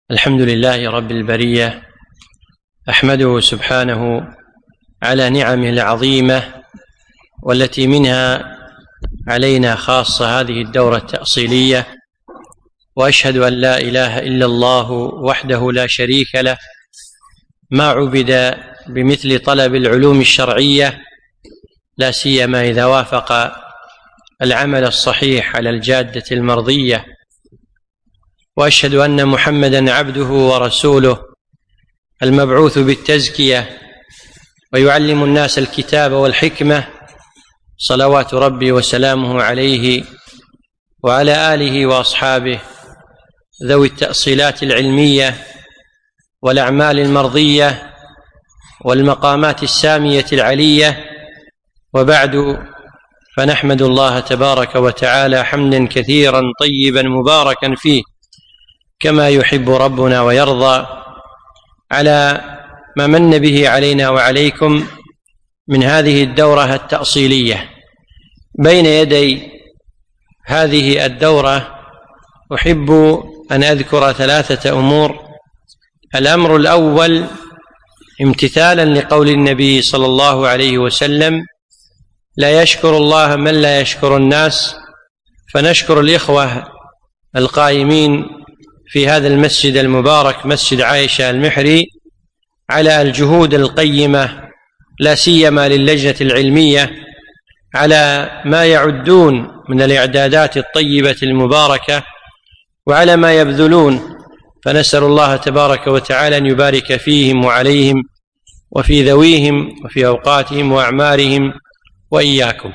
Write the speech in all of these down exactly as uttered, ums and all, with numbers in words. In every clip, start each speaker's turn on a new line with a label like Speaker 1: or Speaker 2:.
Speaker 1: الحمد لله رب البرية، أحمده سبحانه على نعمه العظيمة، والتي منها علينا خاصة هذه الدورة التأصيلية. وأشهد أن لا إله إلا الله وحده لا شريك له، ما عبد بمثل طلب العلوم الشرعية، لا سيما إذا وافق العمل الصحيح على الجادة المرضية. وأشهد أن محمدًا عبده ورسوله المبعوث بالتزكية ويعلم الناس الكتاب والحكمة، صلوات ربي وسلامه عليه وعلى آله وأصحابه ذوي التأصيلات العلمية والأعمال المرضية والمقامات السامية العلية. وبعد، فنحمد الله تبارك وتعالى حمدًا كثيرًا طيبًا مباركًا فيه كما يحب ربنا ويرضى، على ما من به علينا وعليكم من هذه الدورة التأصيلية. بين يدي هذه الدورة أحب أن أذكر ثلاثة أمور. الأمر الأول، امتثالا لقول النبي صلى الله عليه وسلم: لا يشكر الله من لا يشكر الناس. فنشكر الإخوة القائمين في هذا المسجد المبارك، مسجد عائشة المحري، على الجهود القيمة، لا سيما للجنة العلمية، على ما يعدون من الإعدادات الطيبة المباركة، وعلى ما يبذلون. فنسأل الله تبارك وتعالى أن يبارك فيهم وعليهم وفي ذويهم وفي أوقاتهم وأعمارهم وإياكم.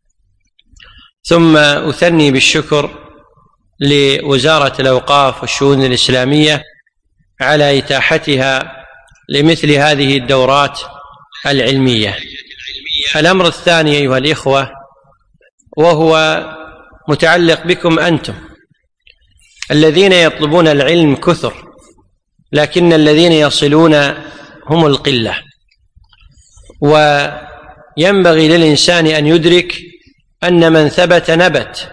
Speaker 1: ثم أثني بالشكر لوزارة الأوقاف والشؤون الإسلامية على إتاحتها لمثل هذه الدورات العلمية. الأمر الثاني أيها الإخوة، وهو متعلق بكم أنتم الذين يطلبون العلم كثر، لكن الذين يصلون هم القلة. وينبغي للإنسان أن يدرك أن من ثبت نبت،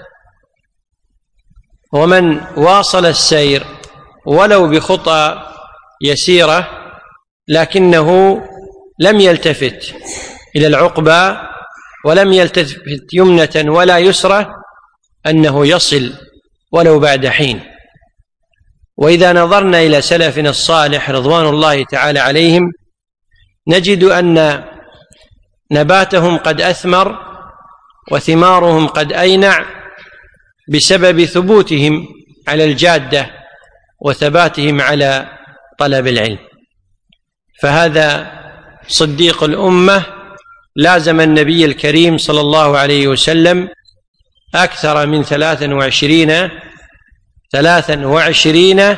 Speaker 1: ومن واصل السير ولو بخطى يسيرة لكنه لم يلتفت إلى العقبى ولم يلتفت يمنة ولا يسرى، أنه يصل ولو بعد حين. وإذا نظرنا إلى سلفنا الصالح رضوان الله تعالى عليهم، نجد أن نباتهم قد أثمر وثمارهم قد أينع بسبب ثبوتهم على الجادة وثباتهم على طلب العلم. فهذا صديق الأمة لازم النبي الكريم صلى الله عليه وسلم أكثر من ثلاثا وعشرين ثلاثا وعشرين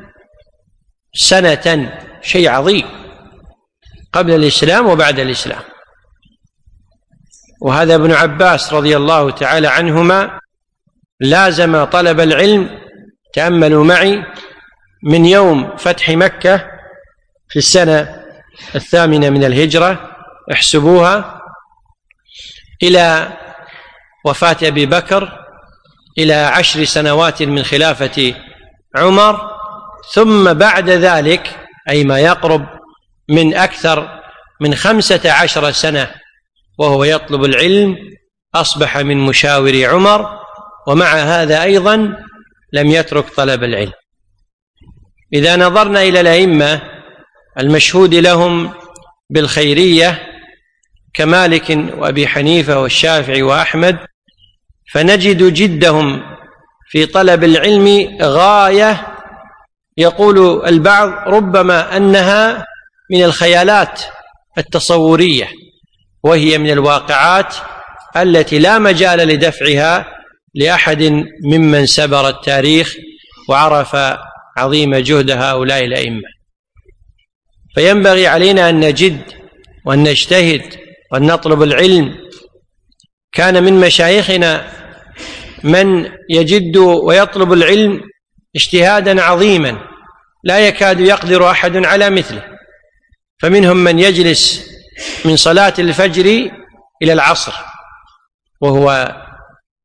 Speaker 1: سنة، شيء عظيم، قبل الإسلام وبعد الإسلام. وهذا ابن عباس رضي الله تعالى عنهما لازم طلب العلم، تأملوا معي، من يوم فتح مكة في السنة الثامنة من الهجرة، احسبوها، إلى وفاة أبي بكر، إلى عشر سنوات من خلافة عمر، ثم بعد ذلك أي ما يقرب من أكثر من خمسة عشر سنة وهو يطلب العلم، أصبح من مشاور عمر. ومع هذا أيضا لم يترك طلب العلم. إذا نظرنا إلى الأئمة المشهود لهم بالخيرية كمالك وأبي حنيفة والشافعي وأحمد، فنجد جدهم في طلب العلم غاية، يقول البعض ربما أنها من الخيالات التصورية، وهي من الواقعات التي لا مجال لدفعها لأحد ممن سبر التاريخ وعرف عظيم جهد هؤلاء الأئمة. فينبغي علينا أن نجد وأن نجتهد وأن نطلب العلم. كان من مشايخنا من يجد ويطلب العلم اجتهادا عظيما لا يكاد يقدر أحد على مثله. فمنهم من يجلس من صلاة الفجر إلى العصر وهو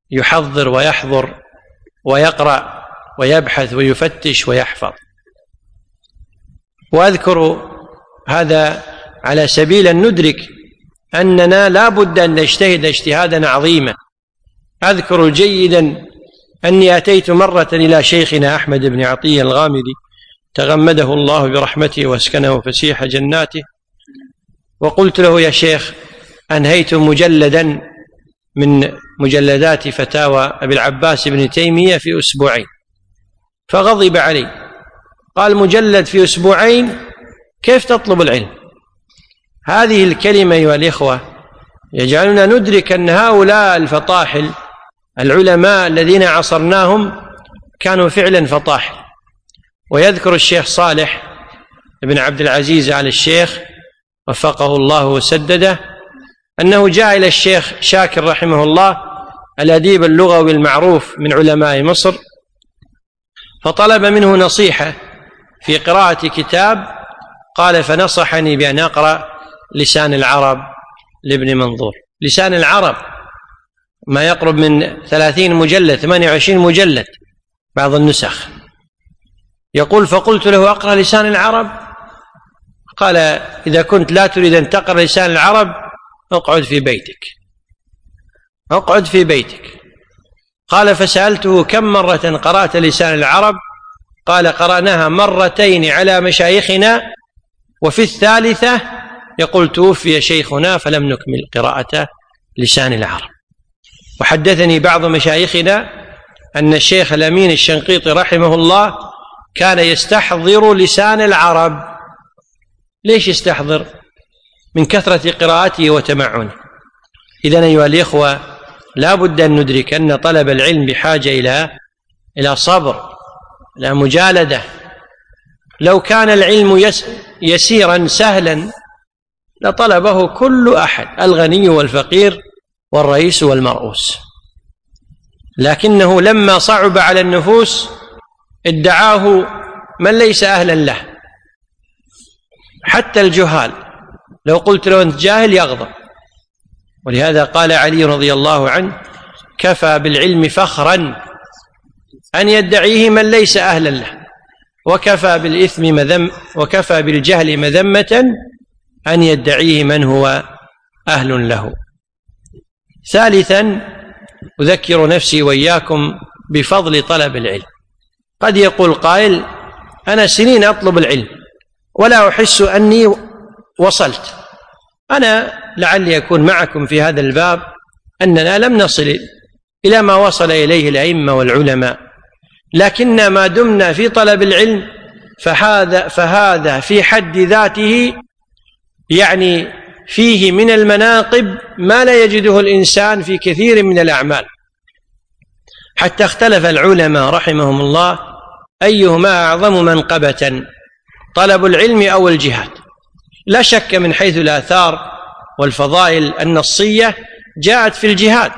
Speaker 1: يحضر ويحضر ويقرأ ويبحث ويفتش ويحفظ. وأذكر هذا على سبيل أن ندرك أننا لا بد أن نجتهد اجتهادا عظيما. أذكر جيدا أني أتيت مرة إلى شيخنا أحمد بن عطية الغامدي تغمده الله برحمته واسكنه فسيح جناته، وقلت له: يا شيخ، أنهيت مجلدا من مجلدات فتاوى أبي العباس بن تيمية في أسبوعين. فغضب علي، قال: مجلد في أسبوعين؟ كيف تطلب العلم؟ هذه الكلمة أيها الإخوة يجعلنا ندرك أن هؤلاء الفطاحل العلماء الذين عصرناهم كانوا فعلا فطاحل. ويذكر الشيخ صالح بن عبد العزيز آل الشيخ وفقه الله وسدده أنه جاء إلى الشيخ شاكر رحمه الله الأديب اللغوي المعروف من علماء مصر، فطلب منه نصيحة في قراءة كتاب، قال: فنصحني بأن أقرأ لسان العرب لابن منظور. لسان العرب ما يقرب من ثلاثين مجلد، ثمانية وعشرين مجلد بعض النسخ. يقول: فقلت له: أقرأ لسان العرب؟ قال: إذا كنت لا تريد أن تقرأ لسان العرب اقعد في بيتك، اقعد في بيتك. قال: فسألته: كم مرة قرأت لسان العرب؟ قال: قرأناها مرتين على مشايخنا، وفي الثالثة يقول توفي شيخنا فلم نكمل قراءة لسان العرب. وحدثني بعض مشايخنا أن الشيخ الأمين الشنقيطي رحمه الله كان يستحضر لسان العرب. ليش يستحضر؟ من كثرة قراءته وتمعنه. إذن أيها الإخوة لا بد أن ندرك أن طلب العلم بحاجة إلى إلى صبر، إلى مجالدة. لو كان العلم يس يسيرا سهلا لطلبه كل أحد، الغني والفقير والرئيس والمرؤوس، لكنه لما صعب على النفوس ادعاه من ليس أهلا له. حتى الجهال لو قلت له أنت جاهل يغضب. ولهذا قال علي رضي الله عنه: كفى بالعلم فخرا أن يدعيه من ليس أهلا له، وكفى بالإثم مذم وكفى بالجهل مذمة أن يدعيه من هو أهل له. ثالثا، أذكر نفسي وإياكم بفضل طلب العلم. قد يقول قائل: أنا سنين أطلب العلم ولا أحس أني وصلت. أنا لعلي أكون معكم في هذا الباب أننا لم نصل إلى ما وصل إليه الأئمة والعلماء، لكن ما دمنا في طلب العلم فهذا فهذا في حد ذاته يعني فيه من المناقب ما لا يجده الإنسان في كثير من الأعمال. حتى اختلف العلماء رحمهم الله أيهما أعظم منقبة، طلب العلم أو الجهاد. لا شك من حيث الآثار والفضائل النصية جاءت في الجهاد،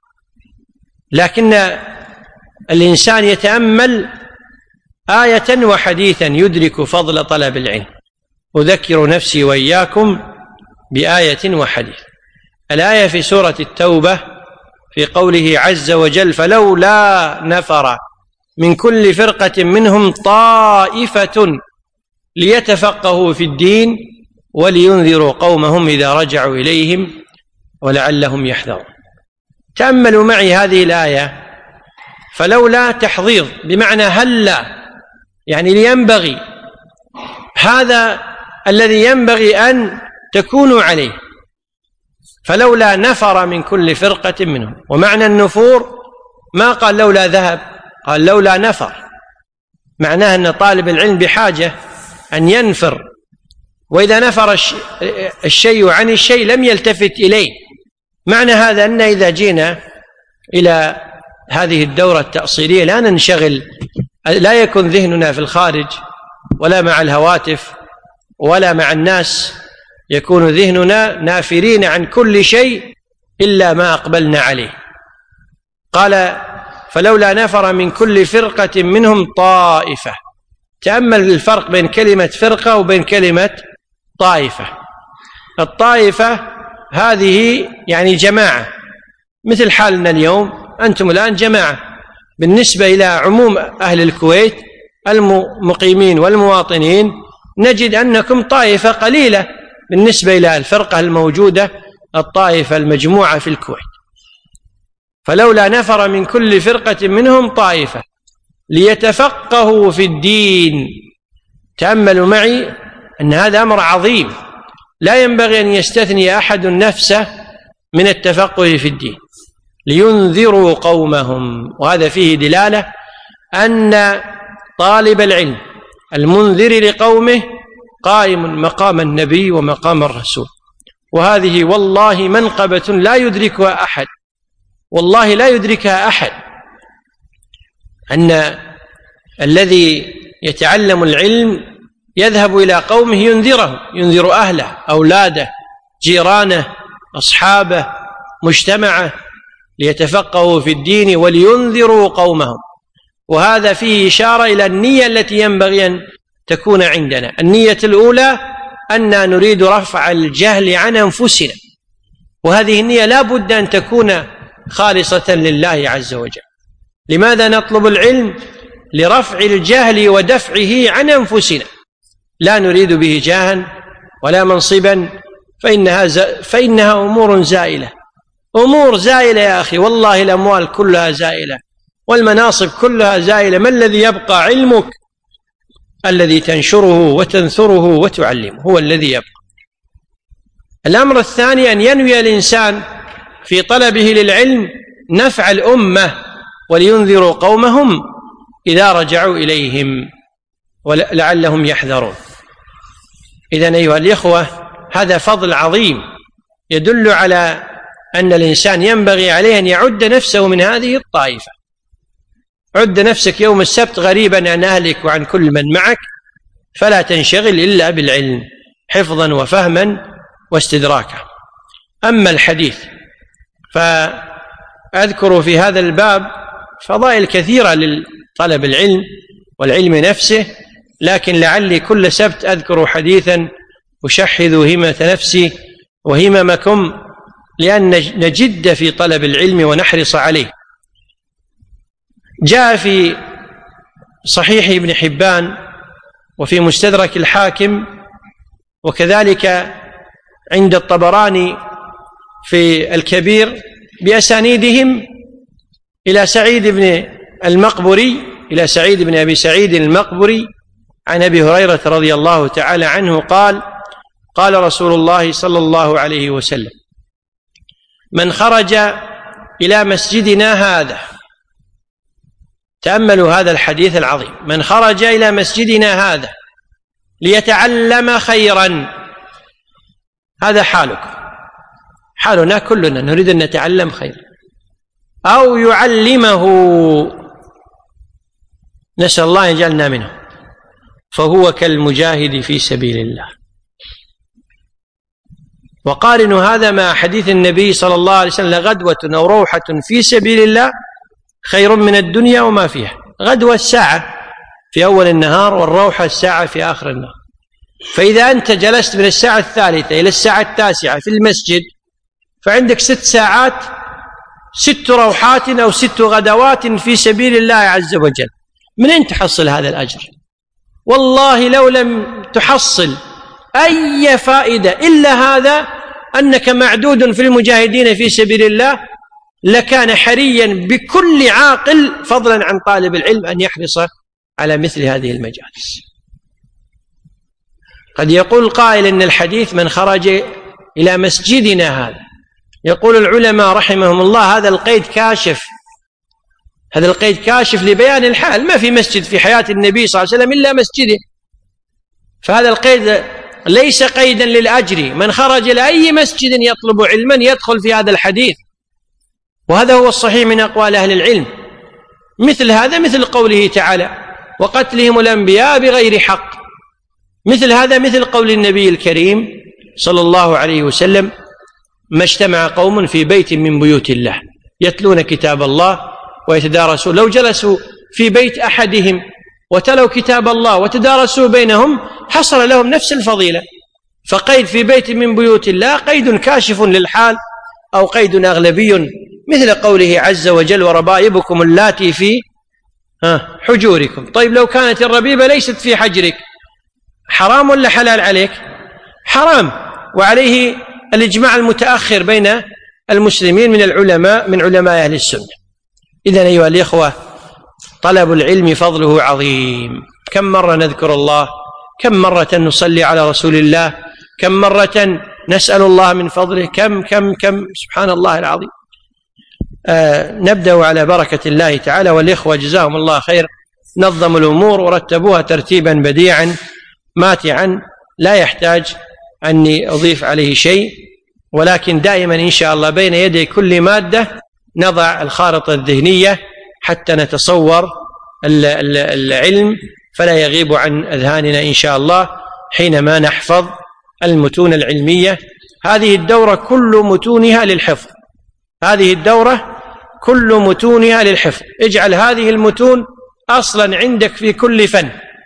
Speaker 1: لكن الإنسان يتأمل آية وحديثا يدرك فضل طلب العلم. أذكر نفسي وإياكم بآية وحديث. الآية في سورة التوبة في قوله عز وجل: فلولا نفر من كل فرقة منهم طائفة ليتفقهوا في الدين ولينذروا قومهم إذا رجعوا إليهم ولعلهم يحذرون. تأملوا معي هذه الآية. فلولا تحضيض بمعنى هلا، يعني لينبغي، هذا الذي ينبغي أن تكونوا عليه. فلولا نفر من كل فرقة منهم. ومعنى النفور ما قال لولا ذهب، قال لولا نفر، معناه أن طالب العلم بحاجة أن ينفر، وإذا نفر الشيء عن الشيء لم يلتفت إليه. معنى هذا أن إذا جينا إلى هذه الدورة التأصيلية لا ننشغل، لا يكون ذهننا في الخارج ولا مع الهواتف ولا مع الناس، يكون ذهننا نافرين عن كل شيء إلا ما أقبلنا عليه. قال: فلولا نفر من كل فرقة منهم طائفة. تأمل الفرق بين كلمة فرقة وبين كلمة طائفة. الطائفة هذه يعني جماعة، مثل حالنا اليوم، أنتم الآن جماعة بالنسبة إلى عموم أهل الكويت المقيمين والمواطنين، نجد أنكم طائفة قليلة بالنسبة إلى الفرقة الموجودة الطائفة المجموعة في الكويت، فلولا نفر من كل فرقة منهم طائفة ليتفقهوا في الدين. تأملوا معي أن هذا أمر عظيم، لا ينبغي أن يستثني أحد نفسه من التفقه في الدين. لينذروا قومهم، وهذا فيه دلالة أن طالب العلم المنذر لقومه قائم مقام النبي ومقام الرسول، وهذه والله منقبة لا يدركها أحد، والله لا يدركها أحد، أن الذي يتعلم العلم يذهب إلى قومه ينذره، ينذر أهله، أولاده، جيرانه، أصحابه، مجتمعه، ليتفقهوا في الدين ولينذروا قومهم. وهذا فيه إشارة إلى النية التي ينبغي أن تكون عندنا. النية الأولى أننا نريد رفع الجهل عن أنفسنا، وهذه النية لا بد أن تكون خالصة لله عز وجل. لماذا نطلب العلم؟ لرفع الجهل ودفعه عن أنفسنا، لا نريد به جاها ولا منصبا، فإنها, فإنها أمور زائلة، أمور زائلة يا أخي، والله الأموال كلها زائلة والمناصب كلها زائلة. ما الذي يبقى؟ علمك الذي تنشره وتنثره وتعلمه هو الذي يبقى. الأمر الثاني أن ينوي الإنسان في طلبه للعلم نفع الأمة، ولينذروا قومهم إذا رجعوا إليهم ولعلهم يحذرون. إذن أيها الإخوة، هذا فضل عظيم يدل على أن الإنسان ينبغي عليه أن يعد نفسه من هذه الطائفة. عد نفسك يوم السبت غريبا عن أهلك وعن كل من معك، فلا تنشغل إلا بالعلم حفظا وفهما واستدراكا. أما الحديث فأذكر في هذا الباب فضائل كثيرة لطلب العلم والعلم نفسه، لكن لعلي كل سبت أذكر حديثا أشحذ همة نفسي وهممكم، لأن نجد في طلب العلم ونحرص عليه. جاء في صحيح ابن حبان وفي مستدرك الحاكم، وكذلك عند الطبراني في الكبير بأسانيدهم إلى سعيد بن المقبري إلى سعيد بن أبي سعيد المقبري عن أبي هريرة رضي الله تعالى عنه قال: قال رسول الله صلى الله عليه وسلم: من خرج إلى مسجدنا هذا، تأملوا هذا الحديث العظيم، من خرج إلى مسجدنا هذا ليتعلم خيرا، هذا حالك، حالنا كلنا نريد أن نتعلم خيرا، أو يعلمه، نسأل الله يجعلنا منه، فهو كالمجاهد في سبيل الله. وقارنوا هذا مع حديث النبي صلى الله عليه وسلم: غدوة أو روحة في سبيل الله خير من الدنيا وما فيها. غدوة الساعة في أول النهار، والروحة الساعة في آخر النهار. فإذا أنت جلست من الساعة الثالثة إلى الساعة التاسعة في المسجد، فعندك ست ساعات، ست روحات أو ست غدوات في سبيل الله عز وجل. من أين تحصل هذا الأجر؟ والله لو لم تحصل أي فائدة إلا هذا، أنك معدود في المجاهدين في سبيل الله، لكان حريا بكل عاقل فضلا عن طالب العلم أن يحرص على مثل هذه المجالس. قد يقول قائل إن الحديث من خرج إلى مسجدنا هذا، يقول العلماء رحمهم الله هذا القيد كاشف، هذا القيد كاشف لبيان الحال، ما في مسجد في حياة النبي صلى الله عليه وسلم إلا مسجده، فهذا القيد ليس قيدا للأجر. من خرج إلى أي مسجد يطلب علما يدخل في هذا الحديث، وهذا هو الصحيح من أقوال أهل العلم. مثل هذا مثل قوله تعالى: وقتلهم الأنبياء بغير حق. مثل هذا مثل قول النبي الكريم صلى الله عليه وسلم: ما اجتمع قوم في بيت من بيوت الله يتلون كتاب الله ويتدارسون. لو جلسوا في بيت أحدهم وتلوا كتاب الله وتدارسوا بينهم حصل لهم نفس الفضيلة. فقيد في بيت من بيوت الله قيد كاشف للحال، أو قيد أغلبي، مثل قوله عز وجل: وربائبكم اللاتي في حجوركم. طيب لو كانت الربيبة ليست في حجرك، حرام ولا حلال عليك؟ حرام، وعليه الإجماع المتأخر بين المسلمين من العلماء من علماء أهل السنة. إذن أيها الإخوة، طلب العلم فضله عظيم. كم مرة نذكر الله، كم مرة نصلي على رسول الله، كم مرة نسأل الله من فضله، كم كم كم سبحان الله العظيم. آه نبدأ على بركة الله تعالى، والإخوة جزاهم الله خير نظموا الأمور ورتبوها ترتيبا بديعا ماتعا لا يحتاج أني أضيف عليه شيء، ولكن دائما إن شاء الله بين يدي كل مادة نضع الخارطة الذهنية حتى نتصور العلم فلا يغيب عن أذهاننا إن شاء الله حينما نحفظ المتون العلمية. هذه الدورة كل متونها للحفظ، هذه الدورة كل متونها للحفظ. اجعل هذه المتون أصلا عندك في كل فن،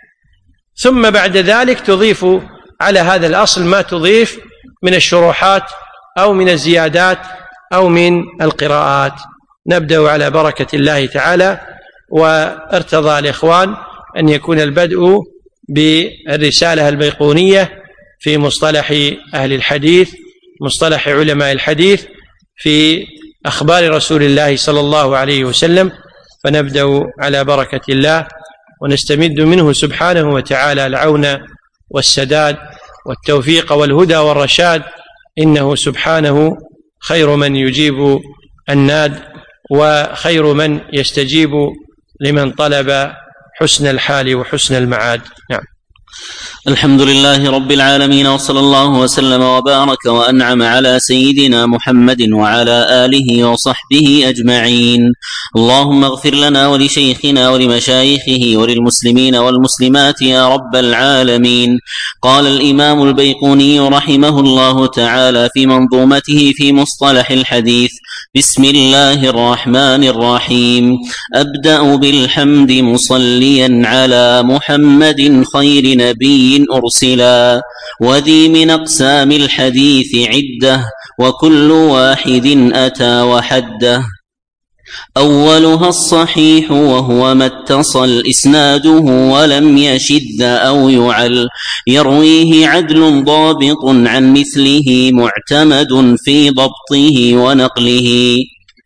Speaker 1: ثم بعد ذلك تضيف على هذا الأصل ما تضيف من الشروحات أو من الزيادات أو من القراءات. نبدأ على بركة الله تعالى، وارتضى الإخوان أن يكون البدء بالرسالة البيقونية في مصطلح أهل الحديث، مصطلح علماء الحديث في أخبار رسول الله صلى الله عليه وسلم. فنبدأ على بركة الله ونستمد منه سبحانه وتعالى العون والسداد والتوفيق والهدى والرشاد، إنه سبحانه خير من يجيب الناد وخير من يستجيب لمن طلب حسن الحال وحسن المعاد. نعم.
Speaker 2: الحمد لله رب العالمين، وصلى الله وسلم وبارك وأنعم على سيدنا محمد وعلى آله وصحبه أجمعين. اللهم اغفر لنا ولشيخنا ولمشايخه وللمسلمين والمسلمات يا رب العالمين. قال الإمام البيقوني رحمه الله تعالى في منظومته في مصطلح الحديث: بسم الله الرحمن الرحيم. أبدأ بالحمد مصليا على محمد خير نبي أرسلا، وذي من أقسام الحديث عدة، وكل واحد أتى وحده. أولها الصحيح وهو ما اتصل إسناده ولم يشذ أو يعل، يرويه عدل ضابط عن مثله معتمد في ضبطه ونقله.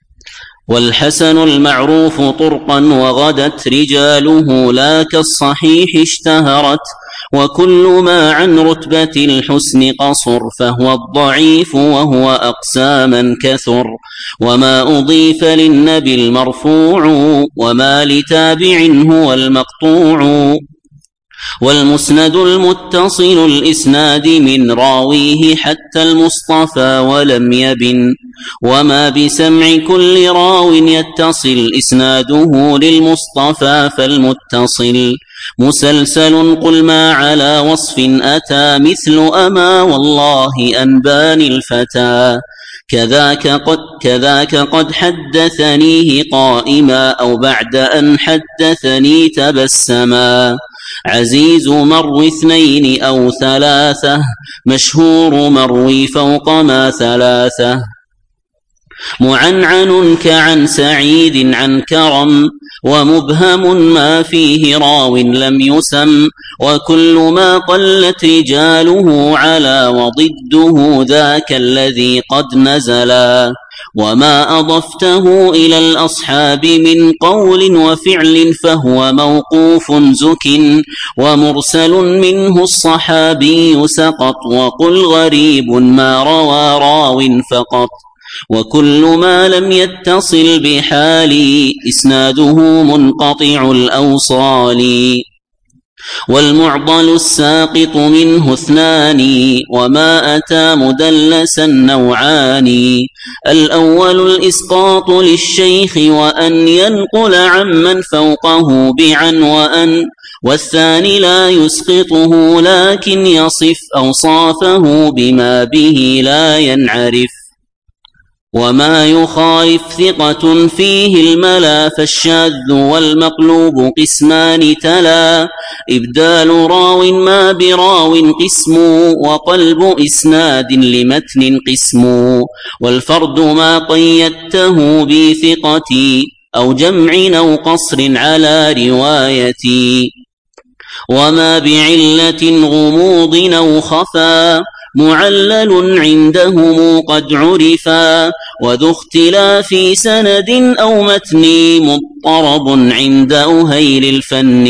Speaker 2: والحسن المعروف طرقا وغدت رجاله، لا كالصحيح اشتهرت، وكل ما عن رتبة الحسن قصر، فهو الضعيف وهو أقساما كثر. وما أضيف للنبي المرفوع، وما لتابع هو المقطوع. والمسند المتصل الإسناد من راويه حتى المصطفى ولم يبن، وما بسمع كل راو يتصل إسناده للمصطفى فالمتصل. مسلسل قل ما على وصف أتى، مثل أما والله أنباني الفتى. كذاك قد, كذاك قد حدثنيه قائما، أو بعد أن حدثني تبسما. عزيز مروي اثنين أو ثلاثة، مشهور مروي فوق ما ثلاثة. معنعن كعن سعيد عن كرم، ومبهم ما فيه راو لم يسم. وكل ما قلت رجاله على، وضده ذاك الذي قد نزلا. وما أضفته إلى الأصحاب من قول وفعل، فهو موقوف زك. ومرسل منه الصحابي سقط، وقل غريب ما روى راو فقط. وكل ما لم يتصل بحال، إسناده منقطع الأوصال. والمعضل الساقط منه اثنان، وما أتى مدلسا نوعان. الأول الإسقاط للشيخ، وأن ينقل عمن فوقه بعن وأن. والثاني لا يسقطه، لكن يصف أوصافه بما به لا ينعرف. وما يخالف ثقة فيه الملا، فالشاذ والمقلوب قسمان تلا. إبدال راو ما براو قسم، وقلب إسناد لمتن قسم. والفرد ما قيدته بثقتي، أو جمع أو قصر على روايتي. وما بعلة غموض أو خفا معلل عندهم قد عرفا وذو اختلاف سند أو متن مضطرب عند أهيل الفن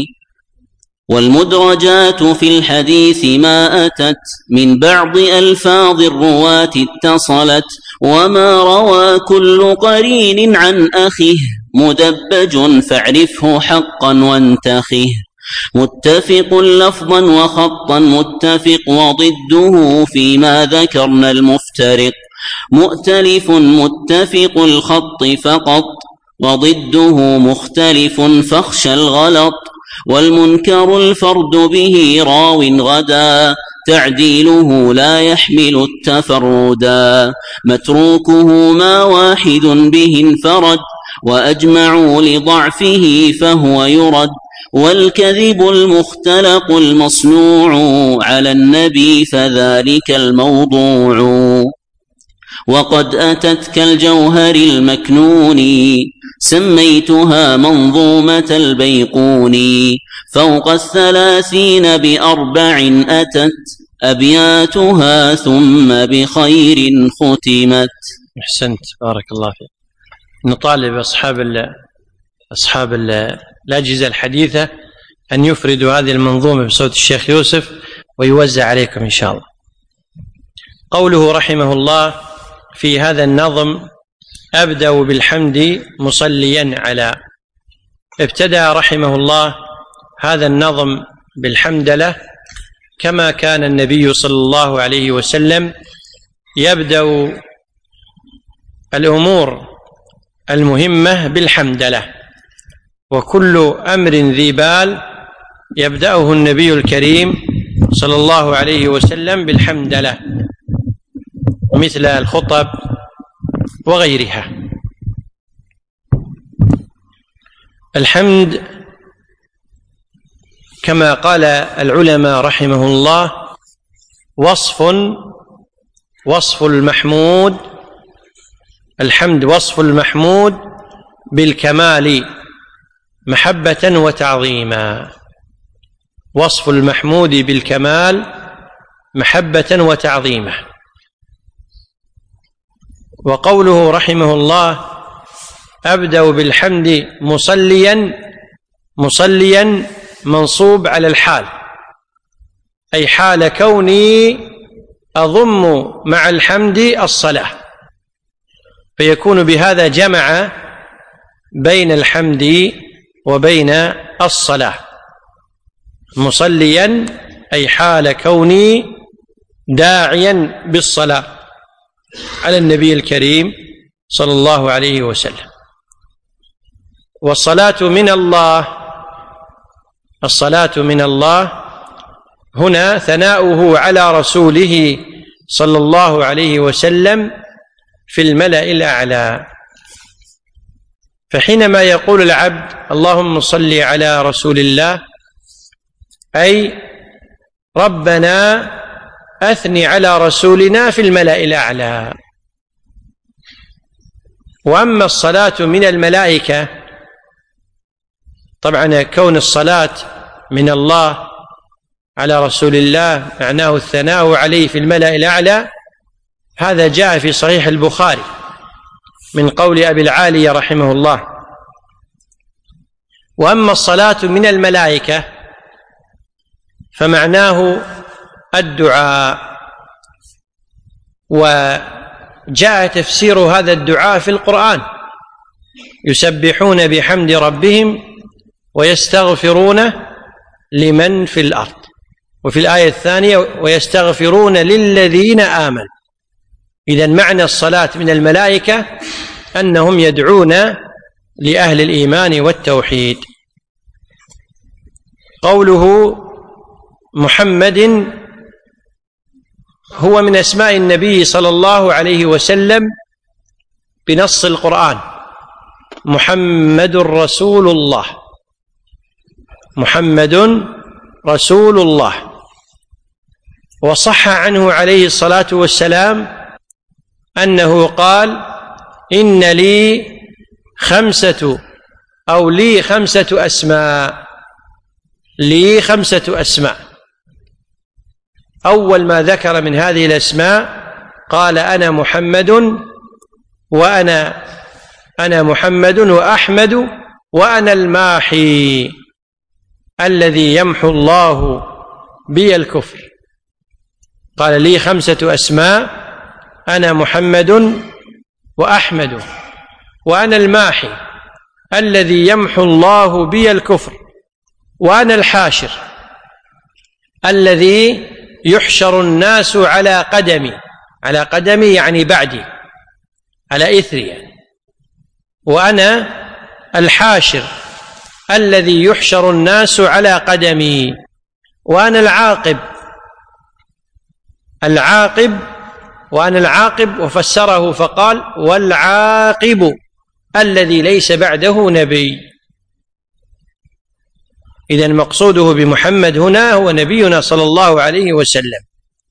Speaker 2: والمدرجات في الحديث ما أتت من بعض ألفاظ الرواة اتصلت وما روى كل قرين عن أخيه مدبج فاعرفه حقا وانتخه متفق لفظا وخطا متفق وضده فيما ذكرنا المفترق مؤتلف متفق الخط فقط وضده مختلف فاخشى الغلط والمنكر الفرد به راو غدا تعديله لا يحمل التفردا متروكه ما واحد به انفرد وأجمعوا لضعفه فهو يرد والكذب المختلق المصنوع على النبي فذلك الموضوع وقد أتت كالجوهر المكنون سميتها منظومة البيقوني فوق الثلاثين بأربع أتت أبياتها ثم بخير ختمت.
Speaker 1: أحسنت بارك الله فيك. نطالب أصحاب ال أصحاب ال الأجهزة الحديثة أن يفردوا هذه المنظومة بصوت الشيخ يوسف ويوزع عليكم إن شاء الله. قوله رحمه الله في هذا النظم أبدأ بالحمد مصليا على، ابتدأ رحمه الله هذا النظم بالحمدلة كما كان النبي صلى الله عليه وسلم يبدأ الأمور المهمة بالحمدلة، وكل أمر ذي بال يبدأه النبي الكريم صلى الله عليه وسلم بالحمدلة مثل الخطب وغيرها. الحمد كما قال العلماء رحمه الله وصف وصف المحمود، الحمد وصف المحمود بالكمال محبة وتعظيما، وصف المحمود بالكمال محبة وتعظيما. وقوله رحمه الله أبدأ بالحمد مصليا، مصليا منصوب على الحال، أي حال كوني أضم مع الحمد الصلاة، فيكون بهذا جمع بين الحمد وبين الصلاة. مصليا أي حال كوني داعيا بالصلاة على النبي الكريم صلى الله عليه وسلم. والصلاة من الله، الصلاة من الله هنا ثناؤه على رسوله صلى الله عليه وسلم في الملأ الأعلى. فحينما يقول العبد اللهم صل على رسول الله أي ربنا أثني على رسولنا في الملأ الأعلى. وأما الصلاة من الملائكة، طبعا كون الصلاة من الله على رسول الله معناه الثناء عليه في الملأ الأعلى، هذا جاء في صحيح البخاري من قول أبي العالية رحمه الله. وأما الصلاة من الملائكة فمعناه الدعاء، وجاء تفسير هذا الدعاء في القرآن يسبحون بحمد ربهم ويستغفرون لمن في الأرض، وفي الآية الثانية ويستغفرون للذين آمنوا. إذن معنى الصلاة من الملائكة أنهم يدعون لأهل الإيمان والتوحيد. قوله محمد هو من أسماء النبي صلى الله عليه وسلم بنص القرآن، محمد رسول الله، محمد رسول الله. وصح عنه عليه الصلاة والسلام أنه قال إن لي خمسة أو لي خمسة أسماء، لي خمسة أسماء. أول ما ذكر من هذه الأسماء قال أنا محمد وأنا أنا محمد وأحمد وأنا الماحي الذي يمحو الله بي الكفر. قال لي خمسة أسماء: أنا محمد وأحمد وأنا الماحي الذي يمحو الله بي الكفر وأنا الحاشر الذي يحشر الناس على قدمي. على قدمي يعني بعدي، على إثري. وأنا الحاشر الذي يحشر الناس على قدمي وأنا العاقب العاقب وأنا العاقب وفسره فقال: والعاقب الذي ليس بعده نبي. إذن مقصوده بمحمد هنا هو نبينا صلى الله عليه وسلم.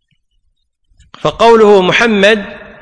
Speaker 1: فقوله محمد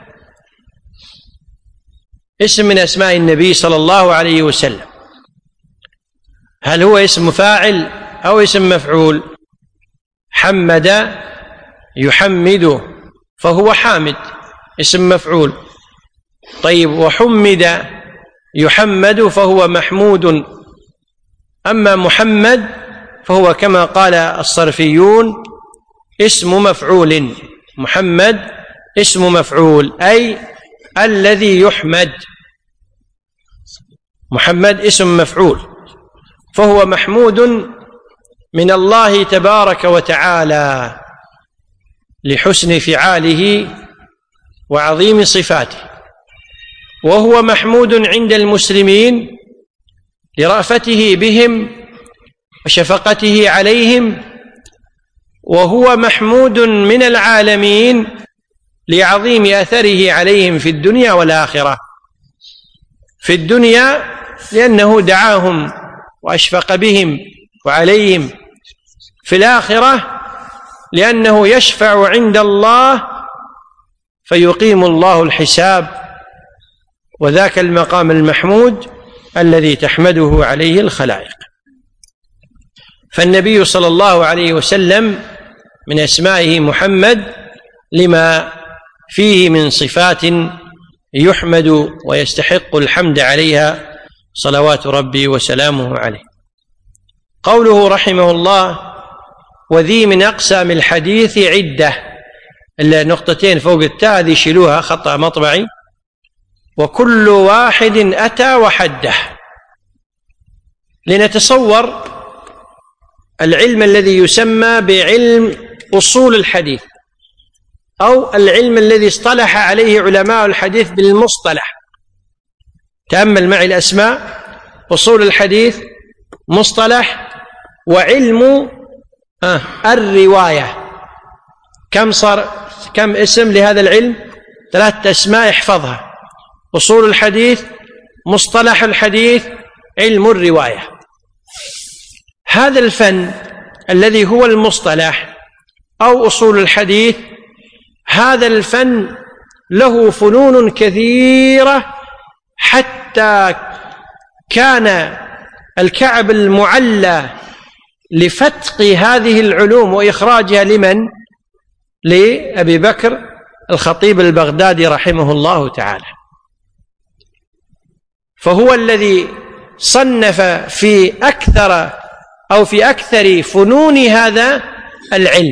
Speaker 1: اسم من أسماء النبي صلى الله عليه وسلم. هل هو اسم فاعل أو اسم مفعول؟ حمد يحمد فهو حامد، اسم مفعول. طيب، وحمد يحمد فهو محمود. أما محمد فهو كما قال الصرفيون اسم مفعول. محمد اسم مفعول أي الذي يحمد. محمد اسم مفعول فهو محمود من الله تبارك وتعالى لحسن فعاله وعظيم صفاته، وهو محمود عند المسلمين لرأفته بهم وشفقته عليهم، وهو محمود من العالمين لعظيم أثره عليهم في الدنيا والآخرة. في الدنيا لأنه دعاهم وأشفق بهم وعليهم، في الآخرة لأنه يشفع عند الله فيقيم الله الحساب، وذاك المقام المحمود الذي تحمده عليه الخلائق. فالنبي صلى الله عليه وسلم من أسمائه محمد لما فيه من صفات يحمد ويستحق الحمد عليها صلوات ربي وسلامه عليه. قوله رحمه الله: وذي من أقسام الحديث عدة. النقطتين فوق التاء هذه شيلوها، خطأ مطبعي. وكل واحد أتى وحده، لنتصور العلم الذي يسمى بعلم أصول الحديث، أو العلم الذي اصطلح عليه علماء الحديث بالمصطلح. تأمل معي الأسماء: أصول الحديث، مصطلح، وعلم آه الرواية. كم صار كم اسم لهذا العلم؟ ثلاثة أسماء احفظها: أصول الحديث، مصطلح الحديث، علم الرواية. هذا الفن الذي هو المصطلح أو أصول الحديث، هذا الفن له فنون كثيرة، حتى كان الكعب المعلى لفتق هذه العلوم وإخراجها لمن؟ لأبي بكر الخطيب البغدادي رحمه الله تعالى. فهو الذي صنف في أكثر أو في أكثر فنون هذا العلم.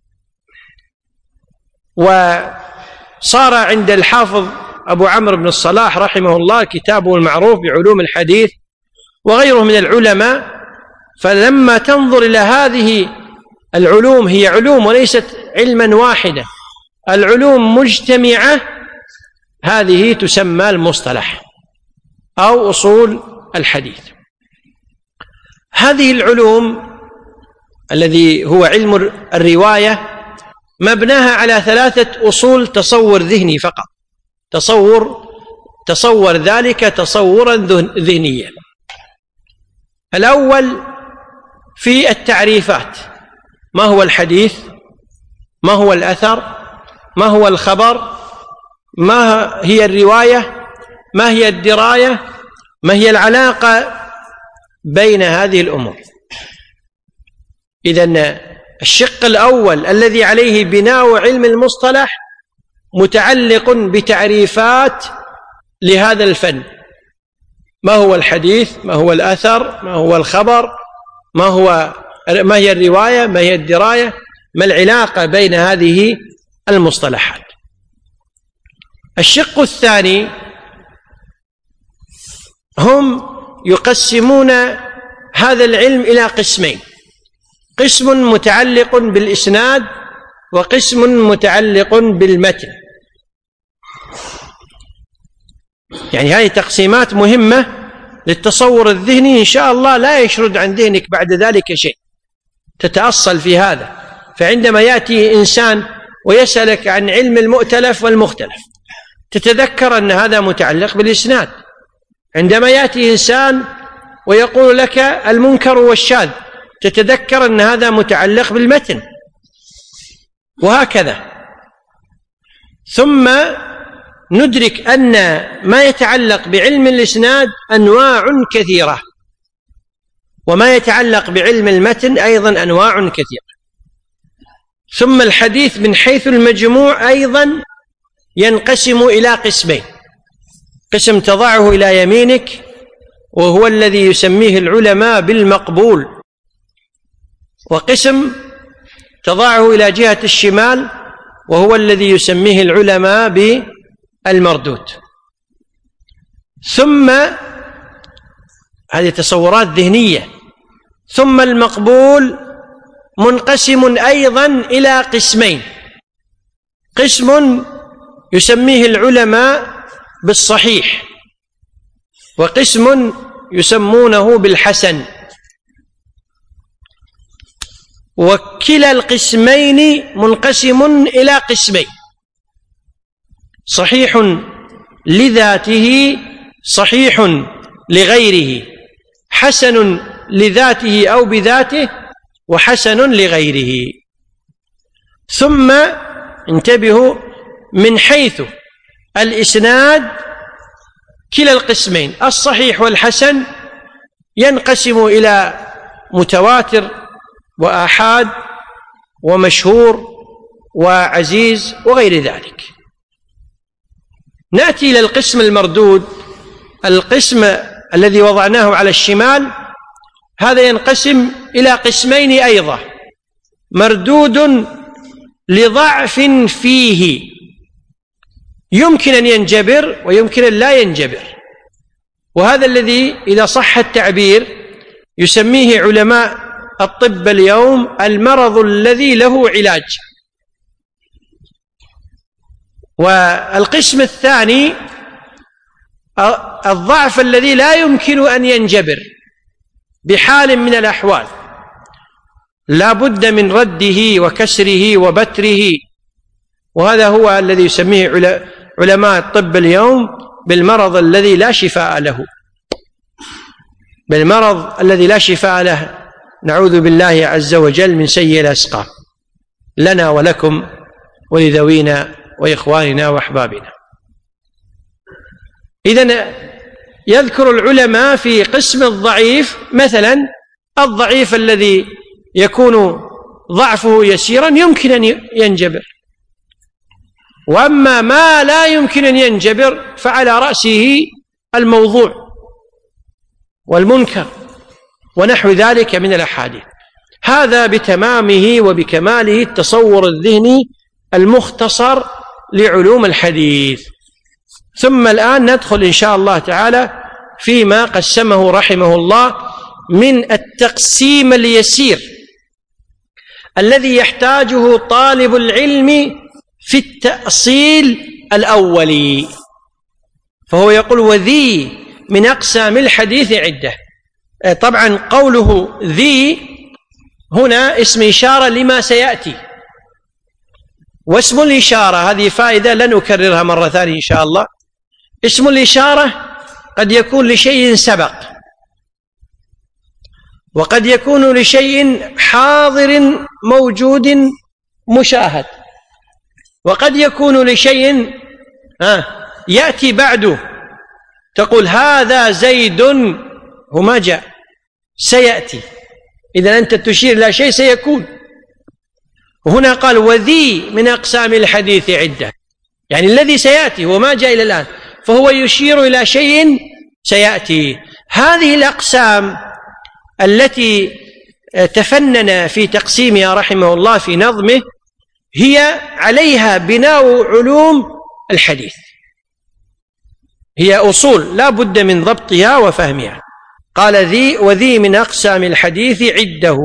Speaker 1: وصار عند الحافظ أبو عمرو بن الصلاح رحمه الله كتابه المعروف بعلوم الحديث وغيره من العلماء. فلما تنظر إلى هذه العلوم، هي علوم وليست علما واحدا، العلوم مجتمعة، هذه تسمى المصطلح أو أصول الحديث. هذه العلوم الذي هو علم الرواية مبناها على ثلاثة أصول تصور ذهني فقط. تصور تصور ذلك تصورا ذهنيا. الأول في التعريفات: ما هو الحديث؟ ما هو الأثر؟ ما هو الخبر؟ ما هي الرواية؟ ما هي الدراية؟ ما هي العلاقة بين هذه الأمور؟ إذن الشق الأول الذي عليه بناء علم المصطلح متعلق بتعريفات لهذا الفن: ما هو الحديث، ما هو الأثر، ما هو الخبر، ما هو ما هي الرواية، ما هي الدراية، ما العلاقة بين هذه المصطلحات. الشق الثاني هم يقسمون هذا العلم إلى قسمين: قسم متعلق بالإسناد وقسم متعلق بالمتن. يعني هذه تقسيمات مهمة للتصور الذهني، إن شاء الله لا يشرد عن ذهنك بعد ذلك شيء، تتأصل في هذا. فعندما يأتي إنسان ويسألك عن علم المؤتلف والمختلف تتذكر أن هذا متعلق بالإسناد. عندما يأتي إنسان ويقول لك المنكر والشاذ تتذكر أن هذا متعلق بالمتن، وهكذا. ثم ندرك أن ما يتعلق بعلم الإسناد أنواع كثيرة، وما يتعلق بعلم المتن أيضا أنواع كثيرة. ثم الحديث من حيث المجموع أيضا ينقسم إلى قسمين: قسم تضعه إلى يمينك وهو الذي يسميه العلماء بالمقبول، وقسم تضعه إلى جهة الشمال وهو الذي يسميه العلماء بالمردود. ثم هذه تصورات ذهنية. ثم المقبول منقسم أيضا إلى قسمين: قسم يسميه العلماء بالصحيح، وقسم يسمونه بالحسن. وكلا القسمين منقسم إلى قسمين: صحيح لذاته، صحيح لغيره، حسن لذاته أو بذاته، وحسن لغيره. ثم انتبهوا، من حيث الإسناد كلا القسمين الصحيح والحسن ينقسم إلى متواتر وآحاد ومشهور وعزيز وغير ذلك. نأتي إلى القسم المردود، القسم الذي وضعناه على الشمال، هذا ينقسم إلى قسمين أيضا: مردود لضعف فيه، يمكن أن ينجبر ويمكن أن لا ينجبر. وهذا الذي إذا صح التعبير يسميه علماء الطب اليوم المرض الذي له علاج. والقسم الثاني الضعف الذي لا يمكن أن ينجبر بحال من الأحوال، لا بد من رده وكسره وبتره. وهذا هو الذي يسميه علماء الطب اليوم بالمرض الذي لا شفاء له، بالمرض الذي لا شفاء له. نعوذ بالله عز وجل من سيء الأسقام لنا ولكم ولذوينا وإخواننا وأحبابنا. إذن يذكر العلماء في قسم الضعيف مثلا الضعيف الذي يكون ضعفه يسيرا يمكن أن ينجبر، وأما ما لا يمكن أن ينجبر فعلى رأسه الموضوع والمنكر ونحو ذلك من الأحاديث. هذا بتمامه وبكماله التصور الذهني المختصر لعلوم الحديث. ثم الآن ندخل إن شاء الله تعالى فيما قسمه رحمه الله من التقسيم اليسير الذي يحتاجه طالب العلم في التأصيل الأولي. فهو يقول: وذي من أقسام الحديث عدة. طبعا قوله ذي هنا اسم إشارة لما سيأتي، واسم الإشارة هذه فائدة لن أكررها مرة ثانية إن شاء الله. اسم الإشارة قد يكون لشيء سبق، وقد يكون لشيء حاضر موجود مشاهد، وقد يكون لشيء يأتي بعده. تقول هذا زيد، هو ما جاء، سيأتي. إذا أنت تشير إلى شيء سيكون. وهنا قال وذي من أقسام الحديث عدة، يعني الذي سيأتي وما جاء إلى الآن، فهو يشير إلى شيء سيأتي. هذه الأقسام التي تفنن في تقسيمها رحمه الله في نظمه هي عليها بناء علوم الحديث، هي أصول لا بد من ضبطها وفهمها. قال ذي وذي من أقسام الحديث عده.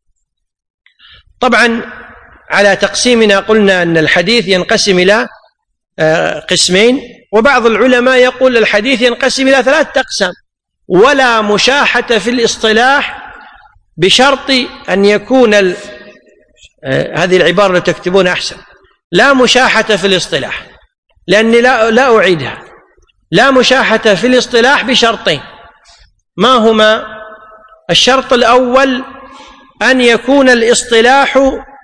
Speaker 1: طبعا على تقسيمنا قلنا أن الحديث ينقسم إلى قسمين، وبعض العلماء يقول الحديث ينقسم إلى ثلاثة أقسام، ولا مشاحة في الاصطلاح بشرط أن يكون ال... هذه العبارة اللي تكتبون أحسن، لا مشاحة في الاصطلاح، لأني لا, لا أعيدها. لا مشاحة في الاصطلاح بشرطين، ما هما؟ الشرط الأول أن يكون الاصطلاح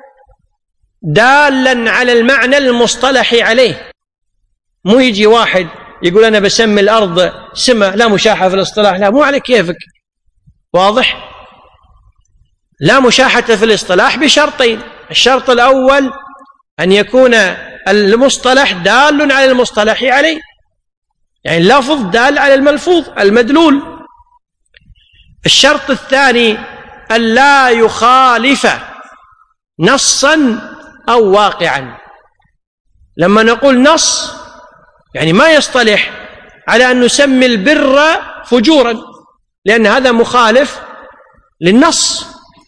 Speaker 1: دالا على المعنى المصطلح عليه، مو يجي واحد يقول أنا بسمي الأرض سمة، لا مشاحة في الاصطلاح، لا مو على كيفك، واضح؟ لا مشاحة في الاصطلاح بشرطين. الشرط الأول أن يكون المصطلح دال على المصطلح عليه، يعني اللفظ دال على الملفوظ المدلول. الشرط الثاني أن لا يخالف نصا أو واقعا. لما نقول نص يعني ما يصطلح على أن نسمي البر فجورا، لأن هذا مخالف للنص.